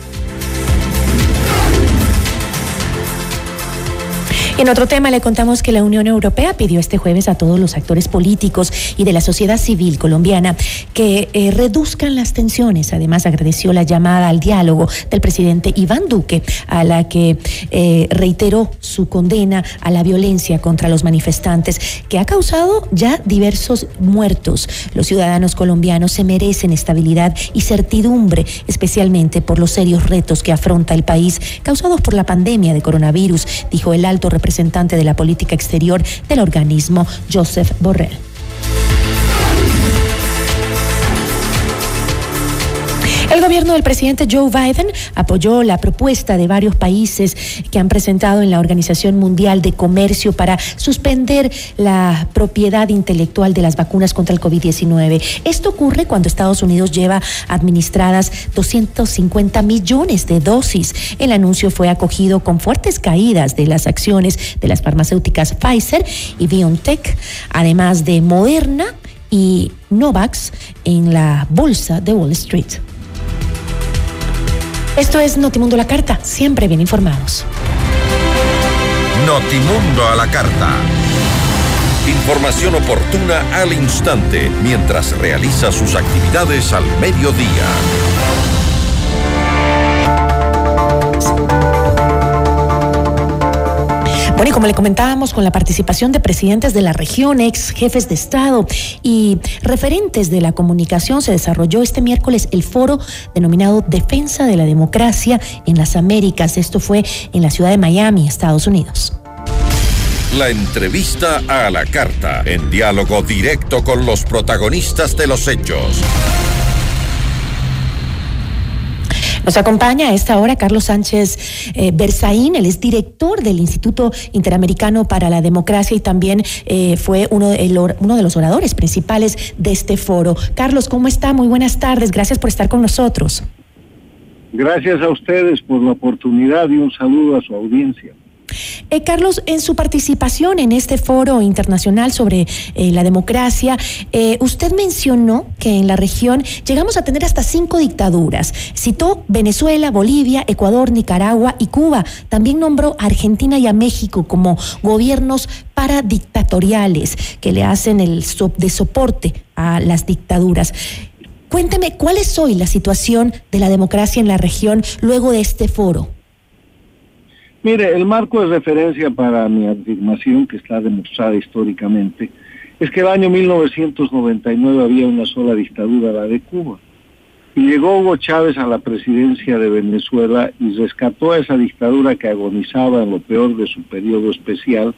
En otro tema le contamos que la Unión Europea pidió este jueves a todos los actores políticos y de la sociedad civil colombiana que eh, reduzcan las tensiones. Además agradeció la llamada al diálogo del presidente Iván Duque, a la que eh, reiteró su condena a la violencia contra los manifestantes, que ha causado ya diversos muertos. Los ciudadanos colombianos se merecen estabilidad y certidumbre, especialmente por los serios retos que afronta el país causados por la pandemia de coronavirus, dijo el alto representante representante de la política exterior del organismo, Josep Borrell. El gobierno del presidente Joe Biden apoyó la propuesta de varios países que han presentado en la Organización Mundial de Comercio para suspender la propiedad intelectual de las vacunas contra el COVID diecinueve. Esto ocurre cuando Estados Unidos lleva administradas doscientos cincuenta millones de dosis. El anuncio fue acogido con fuertes caídas de las acciones de las farmacéuticas Pfizer y BioNTech, además de Moderna y Novavax en la bolsa de Wall Street. Esto es Notimundo a la Carta, siempre bien informados. Notimundo a la Carta. Información oportuna al instante, mientras realiza sus actividades al mediodía. Bueno, y como le comentábamos, con la participación de presidentes de la región, ex jefes de Estado y referentes de la comunicación, se desarrolló este miércoles el foro denominado Defensa de la Democracia en las Américas. Esto fue en la ciudad de Miami, Estados Unidos. La entrevista a la carta, en diálogo directo con los protagonistas de los hechos. Nos acompaña a esta hora Carlos Sánchez eh, Berzaín, él es director del Instituto Interamericano para la Democracia y también eh, fue uno de, el, uno de los oradores principales de este foro. Carlos, ¿cómo está? Muy buenas tardes, gracias por estar con nosotros. Gracias a ustedes por la oportunidad y un saludo a su audiencia. Eh, Carlos, en su participación en este foro internacional sobre eh, la democracia, eh, usted mencionó que en la región llegamos a tener hasta cinco dictaduras. Citó Venezuela, Bolivia, Ecuador, Nicaragua y Cuba. También nombró a Argentina y a México como gobiernos paradictatoriales que le hacen el so- de soporte a las dictaduras. Cuénteme, ¿cuál es hoy la situación de la democracia en la región luego de este foro? Mire, el marco de referencia para mi afirmación, que está demostrada históricamente, es que el año mil novecientos noventa y nueve había una sola dictadura, la de Cuba. Y llegó Hugo Chávez a la presidencia de Venezuela y rescató a esa dictadura que agonizaba en lo peor de su periodo especial,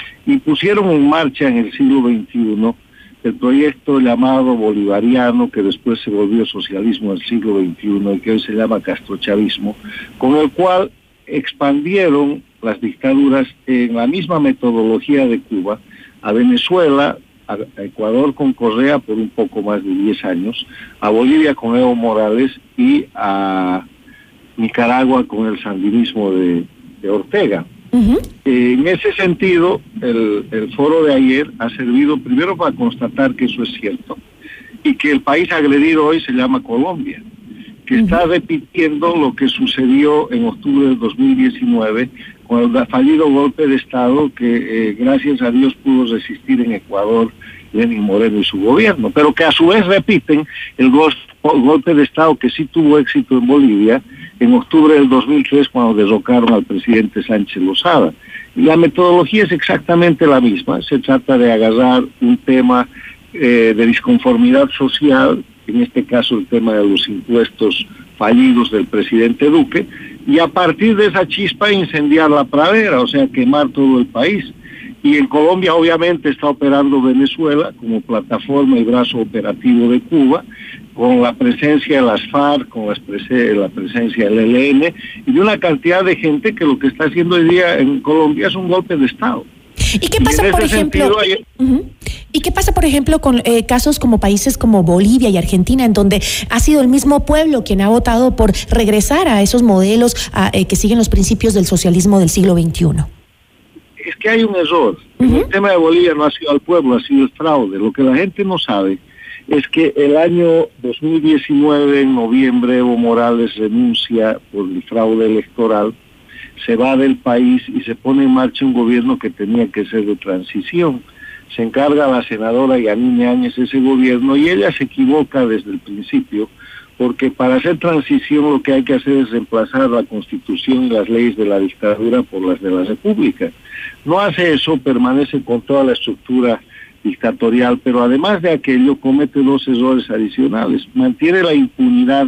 y pusieron en marcha en el siglo veintiuno el proyecto llamado bolivariano, que después se volvió socialismo del siglo veintiuno y que hoy se llama castrochavismo, con el cual expandieron las dictaduras en la misma metodología de Cuba a Venezuela, a Ecuador con Correa por un poco más de diez años, a Bolivia con Evo Morales y a Nicaragua con el sandinismo de, de Ortega. Uh-huh. Eh, en ese sentido, el, el foro de ayer ha servido primero para constatar que eso es cierto y que el país agredido hoy se llama Colombia, que está repitiendo lo que sucedió en octubre del dos mil diecinueve con el fallido golpe de Estado que eh, gracias a Dios pudo resistir en Ecuador Lenín Moreno y su gobierno, pero que a su vez repiten el go- golpe de Estado que sí tuvo éxito en Bolivia en octubre del dos mil tres cuando derrocaron al presidente Sánchez Lozada. Y la metodología es exactamente la misma, se trata de agarrar un tema eh, de disconformidad social, en este caso el tema de los impuestos fallidos del presidente Duque, y a partir de esa chispa incendiar la pradera, o sea, quemar todo el país. Y en Colombia obviamente está operando Venezuela como plataforma y brazo operativo de Cuba, con la presencia de las FARC, con las prese- la presencia del E L N y de una cantidad de gente que lo que está haciendo hoy día en Colombia es un golpe de Estado. ¿Y qué pasa, y por ejemplo? Sentido, hay... uh-huh. ¿Y qué pasa, por ejemplo, con eh, casos como países como Bolivia y Argentina, en donde ha sido el mismo pueblo quien ha votado por regresar a esos modelos a, eh, que siguen los principios del socialismo del siglo veintiuno? Es que hay un error. Uh-huh. El tema de Bolivia no ha sido al pueblo, ha sido el fraude. Lo que la gente no sabe es que el año dos mil diecinueve, en noviembre, Evo Morales renuncia por el fraude electoral, se va del país y se pone en marcha un gobierno que tenía que ser de transición. Se encarga la senadora Yanine Áñez ese gobierno y ella se equivoca desde el principio, porque para hacer transición lo que hay que hacer es reemplazar la Constitución y las leyes de la dictadura por las de la República. No hace eso, permanece con toda la estructura dictatorial, pero además de aquello comete dos errores adicionales. Mantiene la impunidad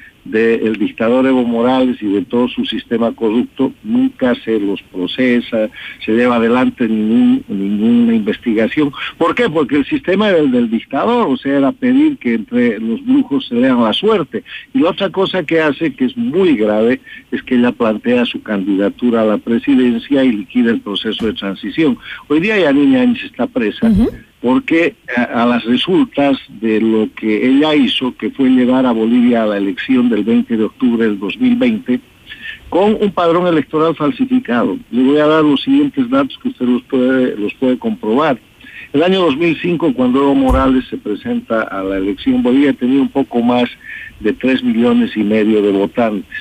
del dictador Evo Morales y de todo su sistema corrupto, nunca se los procesa, se lleva adelante ningún, ninguna investigación. ¿Por qué? Porque el sistema era el del dictador, o sea, era pedir que entre los brujos se lean la suerte. Y la otra cosa que hace, que es muy grave, es que ella plantea su candidatura a la presidencia y liquida el proceso de transición. Hoy día Yanine Áñez está presa, uh-huh. porque a, a las resultas de lo que ella hizo, que fue llevar a Bolivia a la elección del veinte de octubre del dos mil veinte, con un padrón electoral falsificado. Le voy a dar los siguientes datos que usted los puede, los puede comprobar. El año dos mil cinco, cuando Evo Morales se presenta a la elección, Bolivia tenía un poco más de tres millones y medio de votantes.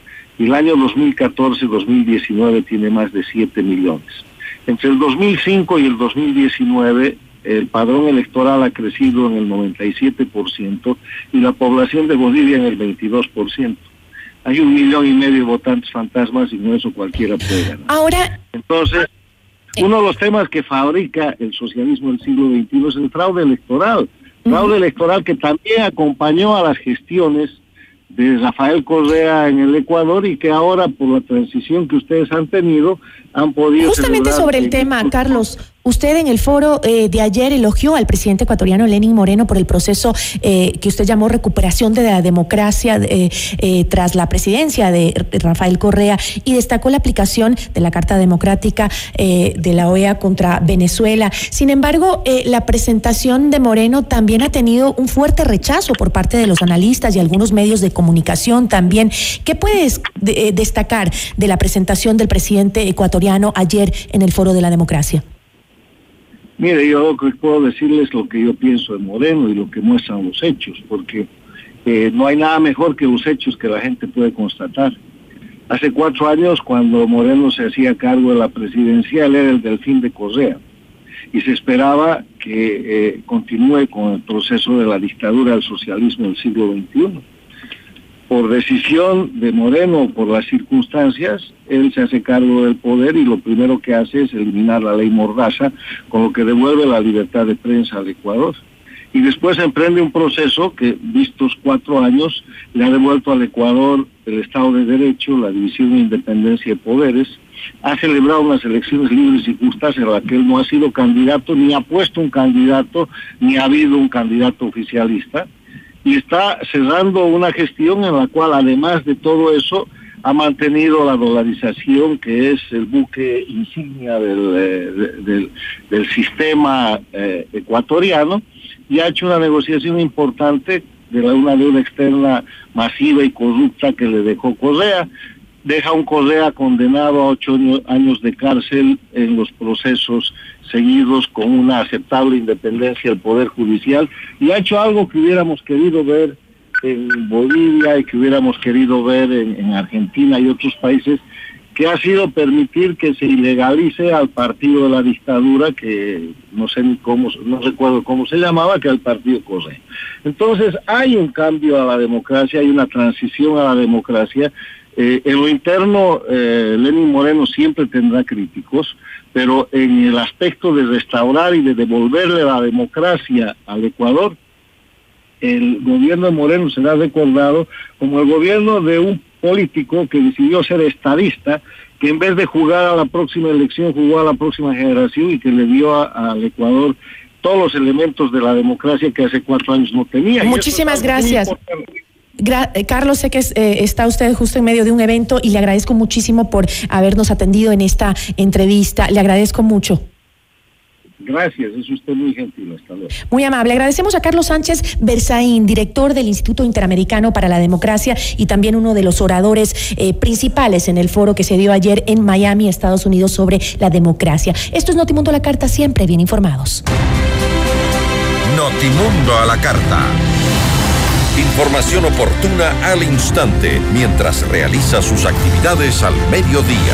Y el año dos mil catorce dos mil diecinueve tiene más de siete millones. Entre el dos mil cinco y el dos mil diecinueve, el padrón electoral ha crecido en el noventa y siete por ciento y la población de Bolivia en el veintidós por ciento. Hay un millón y medio de votantes fantasmas y no eso cualquiera puede ganar. Ahora, entonces, uno de los temas que fabrica el socialismo del siglo veintiuno es el fraude electoral. Fraude uh-huh. electoral que también acompañó a las gestiones de Rafael Correa en el Ecuador y que ahora por la transición que ustedes han tenido han podido... Justamente sobre el tema, Carlos, Usted en el foro eh, de ayer elogió al presidente ecuatoriano Lenín Moreno por el proceso eh, que usted llamó recuperación de la democracia eh, eh, tras la presidencia de Rafael Correa y destacó la aplicación de la Carta Democrática eh, de la O E A contra Venezuela. Sin embargo, eh, la presentación de Moreno también ha tenido un fuerte rechazo por parte de los analistas y algunos medios de comunicación también. ¿Qué puedes de, eh, destacar de la presentación del presidente ecuatoriano ayer en el foro de la democracia? Mire, yo puedo decirles lo que yo pienso de Moreno y lo que muestran los hechos, porque eh, no hay nada mejor que los hechos que la gente puede constatar. Hace cuatro años, cuando Moreno se hacía cargo de la presidencia, él era el delfín de Correa, y se esperaba que eh, continúe con el proceso de la dictadura del socialismo del siglo veintiuno. Por decisión de Moreno, por las circunstancias, él se hace cargo del poder y lo primero que hace es eliminar la ley Mordaza, con lo que devuelve la libertad de prensa al Ecuador. Y después emprende un proceso que, vistos cuatro años, le ha devuelto al Ecuador el Estado de Derecho, la división de independencia de poderes, ha celebrado unas elecciones libres y justas en las que él no ha sido candidato, ni ha puesto un candidato, ni ha habido un candidato oficialista, y está cerrando una gestión en la cual, además de todo eso, ha mantenido la dolarización, que es el buque insignia del, eh, del, del sistema eh, ecuatoriano, y ha hecho una negociación importante de la, una deuda externa masiva y corrupta que le dejó Correa. Deja un Correa condenado a ocho años de cárcel en los procesos seguidos con una aceptable independencia del Poder Judicial, y ha hecho algo que hubiéramos querido ver en Bolivia y que hubiéramos querido ver en, en Argentina y otros países, que ha sido permitir que se ilegalice al partido de la dictadura, que no sé ni cómo, no recuerdo cómo se llamaba, que era el partido Correa. Entonces hay un cambio a la democracia, hay una transición a la democracia. Eh, en lo interno, eh, Lenín Moreno siempre tendrá críticos, pero en el aspecto de restaurar y de devolverle la democracia al Ecuador, el gobierno de Moreno será recordado como el gobierno de un político que decidió ser estadista, que en vez de jugar a la próxima elección, jugó a la próxima generación y que le dio a, al Ecuador todos los elementos de la democracia que hace cuatro años no tenía. Muchísimas gracias. Gra Carlos, sé que es, eh, está usted justo en medio de un evento y le agradezco muchísimo por habernos atendido en esta entrevista. Le agradezco mucho. Gracias, es usted muy gentil. Hasta luego. Muy amable. Agradecemos a Carlos Sánchez Berzaín, director del Instituto Interamericano para la Democracia y también uno de los oradores eh, principales en el foro que se dio ayer en Miami, Estados Unidos, sobre la democracia. Esto es Notimundo a la Carta, siempre bien informados. Notimundo a la Carta. Información oportuna al instante mientras realiza sus actividades al mediodía.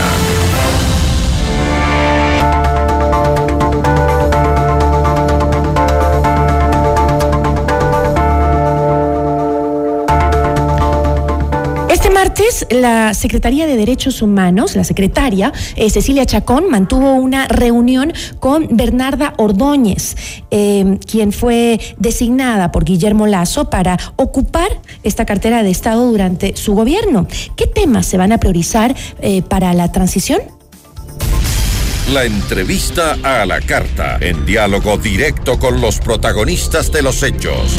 Este martes, la Secretaría de Derechos Humanos, la secretaria eh, Cecilia Chacón, mantuvo una reunión con Bernarda Ordóñez, eh, quien fue designada por Guillermo Lasso para ocupar esta cartera de Estado durante su gobierno. ¿Qué temas se van a priorizar eh, para la transición? La entrevista a la carta, en diálogo directo con los protagonistas de los hechos.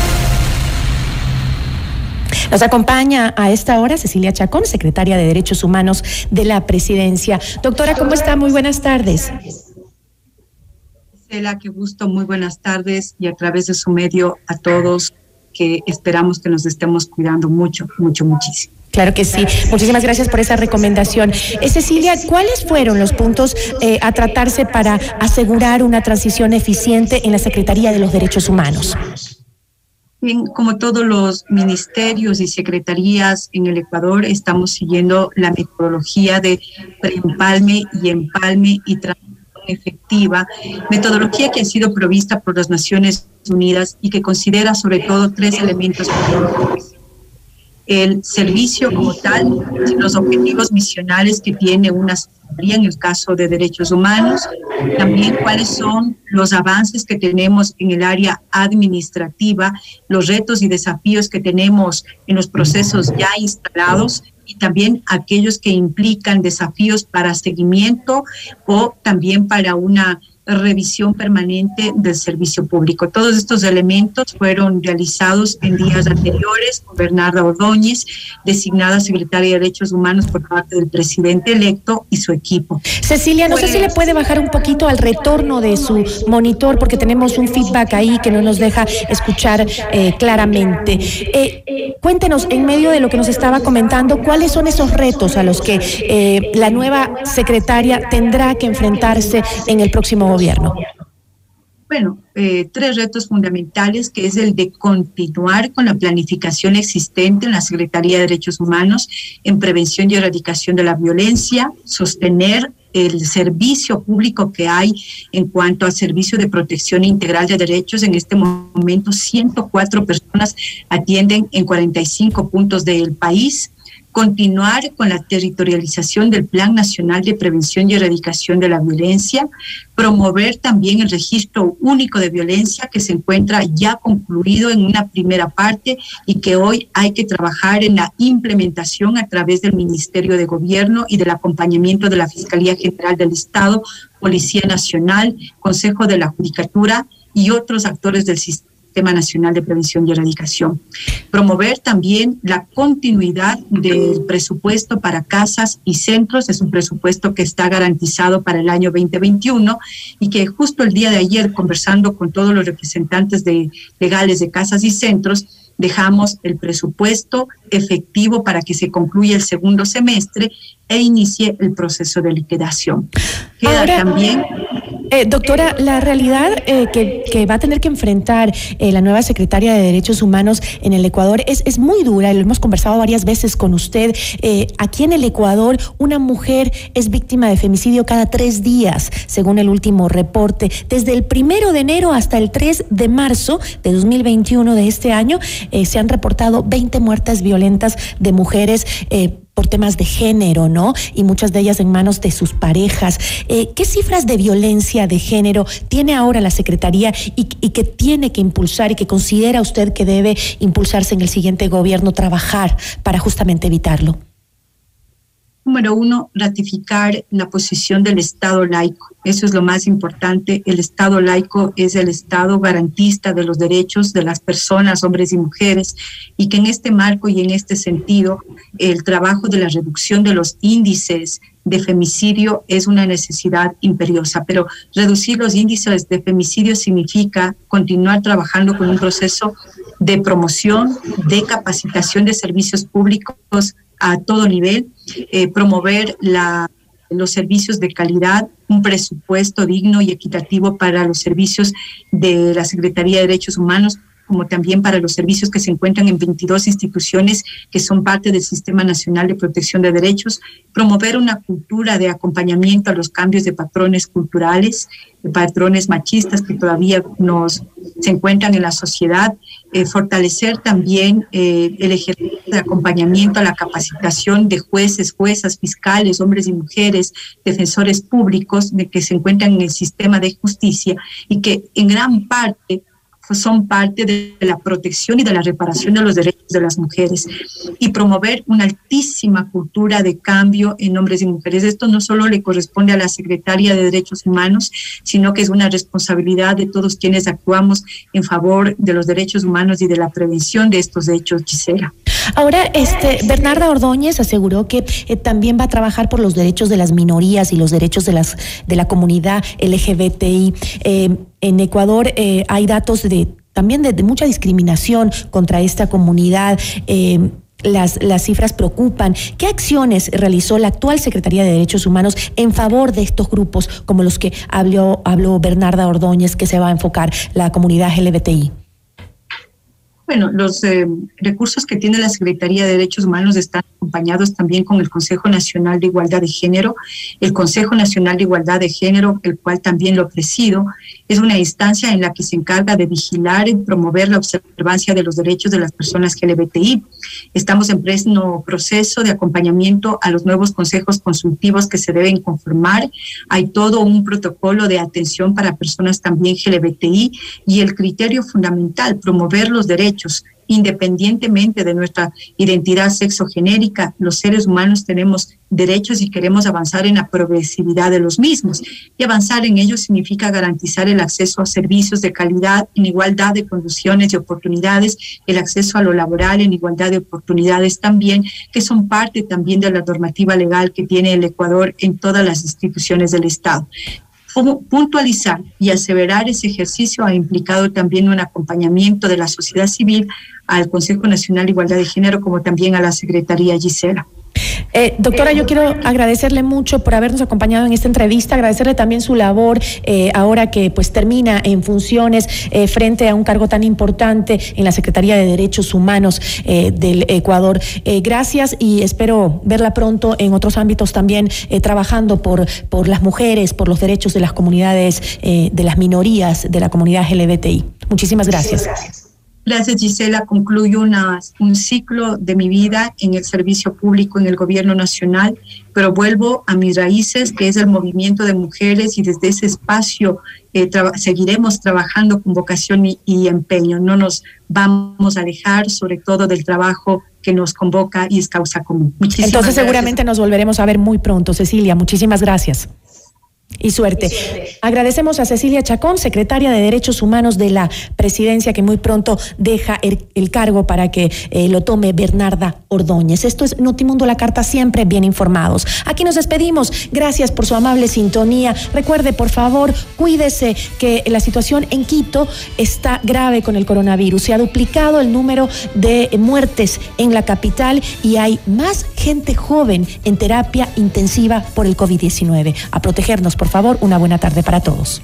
Nos acompaña a esta hora Cecilia Chacón, secretaria de Derechos Humanos de la Presidencia. Doctora, ¿cómo está? Muy buenas tardes. Cela, qué gusto, muy buenas tardes, y a través de su medio a todos, que esperamos que nos estemos cuidando mucho, mucho, muchísimo. Claro que sí. Muchísimas gracias por esa recomendación. Eh, Cecilia, ¿cuáles fueron los puntos eh, a tratarse para asegurar una transición eficiente en la Secretaría de los Derechos Humanos? Bien, como todos los ministerios y secretarías en el Ecuador, estamos siguiendo la metodología de preempalme y empalme y transición efectiva, metodología que ha sido provista por las Naciones Unidas y que considera sobre todo tres elementos fundamentales: el servicio como tal, los objetivos misionales que tiene una secretaría en el caso de derechos humanos, también cuáles son los avances que tenemos en el área administrativa, los retos y desafíos que tenemos en los procesos ya instalados, y también aquellos que implican desafíos para seguimiento o también para una revisión permanente del servicio público. Todos estos elementos fueron realizados en días anteriores con Bernarda Ordóñez, designada secretaria de Derechos Humanos por parte del presidente electo y su equipo. Cecilia, no pues, sé si le puede bajar un poquito al retorno de su monitor, porque tenemos un feedback ahí que no nos deja escuchar eh, claramente. Eh, cuéntenos, en medio de lo que nos estaba comentando, ¿cuáles son esos retos a los que eh, la nueva secretaria tendrá que enfrentarse en el próximo gobierno? Bueno, eh, tres retos fundamentales, que es el de continuar con la planificación existente en la Secretaría de Derechos Humanos en prevención y erradicación de la violencia, sostener el servicio público que hay en cuanto al servicio de protección integral de derechos. En este momento, ciento cuatro personas atienden en cuarenta y cinco puntos del país. Continuar con la territorialización del Plan Nacional de Prevención y Erradicación de la Violencia, promover también el registro único de violencia que se encuentra ya concluido en una primera parte y que hoy hay que trabajar en la implementación a través del Ministerio de Gobierno y del acompañamiento de la Fiscalía General del Estado, Policía Nacional, Consejo de la Judicatura y otros actores del sistema Sistema Nacional de Prevención y Erradicación. Promover también la continuidad del presupuesto para casas y centros. Es un presupuesto que está garantizado para el año veinte veintiuno y que justo el día de ayer, conversando con todos los representantes de, legales de casas y centros, dejamos el presupuesto efectivo para que se concluya el segundo semestre e inicie el proceso de liquidación. Queda Ahora, también... Eh, doctora, la realidad eh, que, que va a tener que enfrentar eh, la nueva secretaria de Derechos Humanos en el Ecuador es, es muy dura, lo hemos conversado varias veces con usted. Eh, aquí en el Ecuador, una mujer es víctima de femicidio cada tres días, según el último reporte. Desde el primero de enero hasta el tres de marzo de dos mil veintiuno de este año, eh, se han reportado veinte muertes violentas de mujeres eh, por temas de género, ¿no? Y muchas de ellas en manos de sus parejas. Eh, ¿Qué cifras de violencia de género tiene ahora la Secretaría y, y que tiene que impulsar y que considera usted que debe impulsarse en el siguiente gobierno, trabajar para justamente evitarlo? Número uno, ratificar la posición del Estado laico. Eso es lo más importante. El Estado laico es el Estado garantista de los derechos de las personas, hombres y mujeres, y que en este marco y en este sentido, el trabajo de la reducción de los índices de femicidio es una necesidad imperiosa. Pero reducir los índices de femicidio significa continuar trabajando con un proceso de promoción, de capacitación de servicios públicos a todo nivel, eh, promover la, los servicios de calidad, un presupuesto digno y equitativo para los servicios de la Secretaría de Derechos Humanos, como también para los servicios que se encuentran en veintidós instituciones que son parte del Sistema Nacional de Protección de Derechos, promover una cultura de acompañamiento a los cambios de patrones culturales, de patrones machistas que todavía nos se encuentran en la sociedad, eh, fortalecer también eh, el ejercicio de acompañamiento a la capacitación de jueces, juezas, fiscales, hombres y mujeres, defensores públicos de que se encuentran en el sistema de justicia y que en gran parte son parte de la protección y de la reparación de los derechos de las mujeres, y promover una altísima cultura de cambio en hombres y mujeres. Esto no solo le corresponde a la Secretaría de Derechos Humanos, sino que es una responsabilidad de todos quienes actuamos en favor de los derechos humanos y de la prevención de estos hechos, Gisela. Ahora, este, Bernarda Ordóñez aseguró que eh, también va a trabajar por los derechos de las minorías y los derechos de las de la comunidad L G B T I. Eh, en Ecuador eh, hay datos de también de, de mucha discriminación contra esta comunidad. Eh, Las, las cifras preocupan. ¿Qué acciones realizó la actual Secretaría de Derechos Humanos en favor de estos grupos como los que habló, habló Bernarda Ordóñez, que se va a enfocar la comunidad L G B T I? Bueno, los eh, recursos que tiene la Secretaría de Derechos Humanos están acompañados también con el Consejo Nacional de Igualdad de Género. El Consejo Nacional de Igualdad de Género, el cual también lo presido, es una instancia en la que se encarga de vigilar y promover la observancia de los derechos de las personas L G B T I. Estamos en pleno proceso de acompañamiento a los nuevos consejos consultivos que se deben conformar. Hay todo un protocolo de atención para personas también L G B T I y el criterio fundamental, promover los derechos derechos, independientemente de nuestra identidad sexogenérica. Los seres humanos tenemos derechos y queremos avanzar en la progresividad de los mismos. Y avanzar en ellos significa garantizar el acceso a servicios de calidad en igualdad de condiciones y oportunidades, el acceso a lo laboral en igualdad de oportunidades también, que son parte también de la normativa legal que tiene el Ecuador en todas las instituciones del Estado. Puntualizar y aseverar ese ejercicio ha implicado también un acompañamiento de la sociedad civil al Consejo Nacional de Igualdad de Género, como también a la Secretaría Gisela. Eh, doctora, yo quiero agradecerle mucho por habernos acompañado en esta entrevista, agradecerle también su labor eh, ahora que pues termina en funciones eh, frente a un cargo tan importante en la Secretaría de Derechos Humanos eh, del Ecuador. Eh, gracias y espero verla pronto en otros ámbitos también eh, trabajando por, por las mujeres, por los derechos de las comunidades, eh, de las minorías, de la comunidad L G B T I. Muchísimas gracias. Sí, gracias. Gracias, Gisela. Concluyo una, un ciclo de mi vida en el servicio público en el gobierno nacional, pero vuelvo a mis raíces, que es el movimiento de mujeres, y desde ese espacio eh, tra- seguiremos trabajando con vocación y, y empeño. No nos vamos a alejar, sobre todo del trabajo que nos convoca y es causa común. Muchísimas Entonces gracias. seguramente nos volveremos a ver muy pronto, Cecilia. Muchísimas gracias. Y suerte. Agradecemos a Cecilia Chacón, secretaria de Derechos Humanos de la Presidencia, que muy pronto deja el, el cargo para que eh, lo tome Bernarda Ordóñez. Esto es Notimundo La Carta, siempre bien informados. Aquí nos despedimos. Gracias por su amable sintonía. Recuerde, por favor, cuídese, que la situación en Quito está grave con el coronavirus. Se ha duplicado el número de muertes en la capital y hay más gente joven en terapia intensiva por el COVID diecinueve. A protegernos, por favor. Una buena tarde para todos.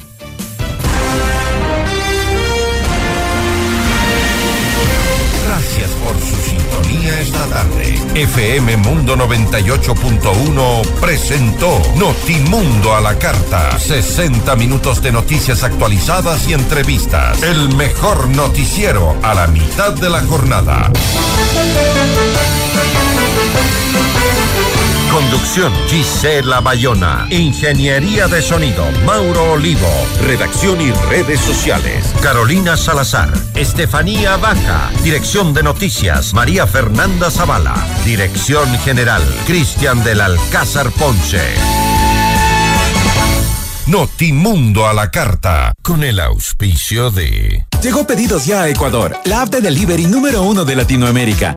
Gracias por su sintonía esta tarde. F M Mundo noventa y ocho punto uno presentó Notimundo a la Carta. sesenta minutos de noticias actualizadas y entrevistas. El mejor noticiero a la mitad de la jornada. Conducción Gisela Bayona. Ingeniería de sonido Mauro Olivo. Redacción y redes sociales Carolina Salazar, Estefanía Vaca. Dirección de noticias María Fernanda Zavala. Dirección general Cristian del Alcázar Ponce. Notimundo a la Carta, con el auspicio de... Llegó Pedidos Ya a Ecuador, la app de delivery número uno de Latinoamérica.